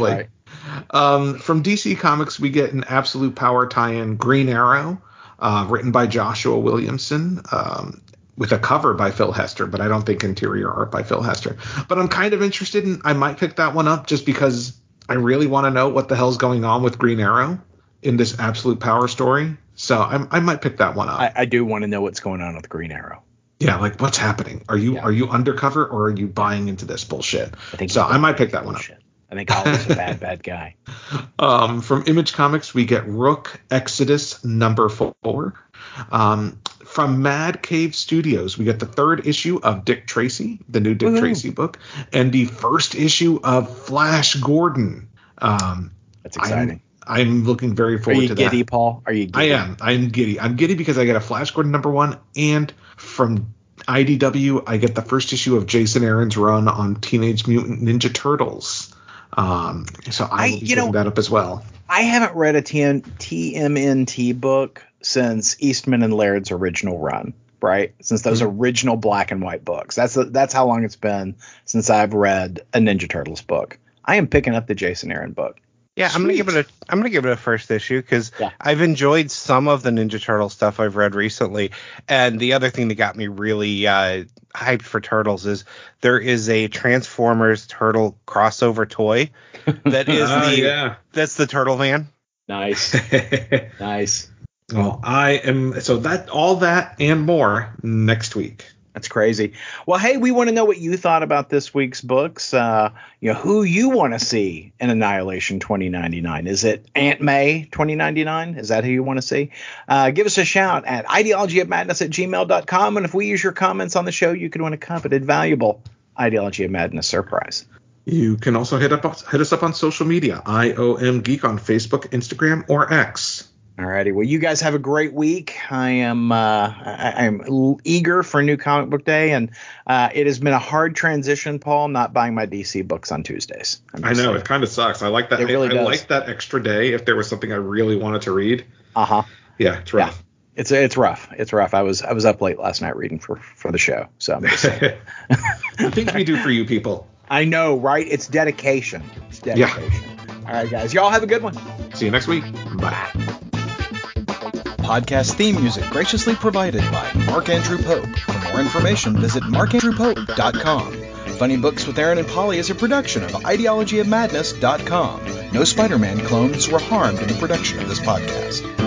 Speaker 2: Um, from D C Comics, we get an Absolute Power tie-in, Green Arrow, uh, written by Joshua Williamson, um, with a cover by Phil Hester, but I don't think interior art by Phil Hester. But I'm kind of interested in, I might pick that one up just because I really want to know what the hell's going on with Green Arrow in this Absolute Power story. So I, I might pick that one up.
Speaker 1: I, I do want to know what's going on with Green Arrow.
Speaker 2: Yeah, like what's happening? Are you
Speaker 1: Yeah.
Speaker 2: are you undercover or are you buying into this bullshit?
Speaker 1: I think
Speaker 2: so. I might pick that one up.
Speaker 1: I think Oliver's a bad, bad guy.
Speaker 2: Um, from Image Comics, we get Rook Exodus number four. Um, from Mad Cave Studios, we get the third issue of Dick Tracy, the new Dick
Speaker 1: Woo-hoo.
Speaker 2: Tracy book, and the first issue of Flash Gordon. Um,
Speaker 1: That's exciting.
Speaker 2: I'm, I'm looking very
Speaker 1: Are
Speaker 2: forward
Speaker 1: you
Speaker 2: to
Speaker 1: giddy,
Speaker 2: that.
Speaker 1: Paul? Are you giddy?
Speaker 2: I am. I'm giddy. I'm giddy because I get a Flash Gordon number one, and from I D W, I get the first issue of Jason Aaron's run on Teenage Mutant Ninja Turtles. Um, so I will
Speaker 1: I-
Speaker 2: be
Speaker 1: you
Speaker 2: picking
Speaker 1: know-
Speaker 2: that up as well.
Speaker 1: I haven't read a T M N T book since Eastman and Laird's original run, right? Since those
Speaker 2: Mhm.
Speaker 1: original black and white books. That's that's how long it's been since I've read a Ninja Turtles book. I am picking up the Jason Aaron book.
Speaker 3: Yeah, I'm gonna
Speaker 2: Sweet.
Speaker 3: give it a I'm gonna give it a first issue because
Speaker 1: Yeah.
Speaker 3: I've enjoyed some of the Ninja Turtle stuff I've read recently, and the other thing that got me really uh, hyped for Turtles is there is a Transformers Turtle crossover toy that is
Speaker 2: Ah,
Speaker 3: the
Speaker 2: yeah.
Speaker 3: that's the Turtle Van.
Speaker 1: Nice. Nice.
Speaker 2: Well, I am so that all that and more next week.
Speaker 1: That's crazy. Well, hey, we want to know what you thought about this week's books. Uh, you know, who you want to see in Annihilation twenty ninety-nine. Is it Aunt May twenty ninety-nine? Is that who you want to see? Uh, give us a shout at ideology of madness at gmail dot com. And if we use your comments on the show, you could win a coveted, valuable Ideology of Madness surprise.
Speaker 2: You can also hit up hit us up on social media. I O M Geek on Facebook, Instagram, or X.
Speaker 1: Alrighty. Well, you guys have a great week. I am uh, I, I'm l- eager for new comic book day, and uh, it has been a hard transition, Paul, not buying my D C books on Tuesdays. I'm
Speaker 2: I
Speaker 1: just
Speaker 2: know
Speaker 1: saying.
Speaker 2: it kind of sucks. I like that.
Speaker 1: It really
Speaker 2: I, I
Speaker 1: does.
Speaker 2: like that extra day if there was something I really wanted to read.
Speaker 1: Uh huh.
Speaker 2: Yeah, it's rough.
Speaker 1: Yeah. It's it's rough. It's rough. I was I was up late last night reading for for the show. So I'm just saying.
Speaker 2: The things we do for you people.
Speaker 1: I know, right? It's dedication. It's dedication. All right, guys. Y'all have a good one.
Speaker 2: See you next week. Bye.
Speaker 5: Podcast theme music graciously provided by Mark Andrew Pope. For more information, visit mark andrew pope dot com. Funny Books with Aaron and Polly is a production of ideology of madness dot com. No Spider-Man clones were harmed in the production of this podcast.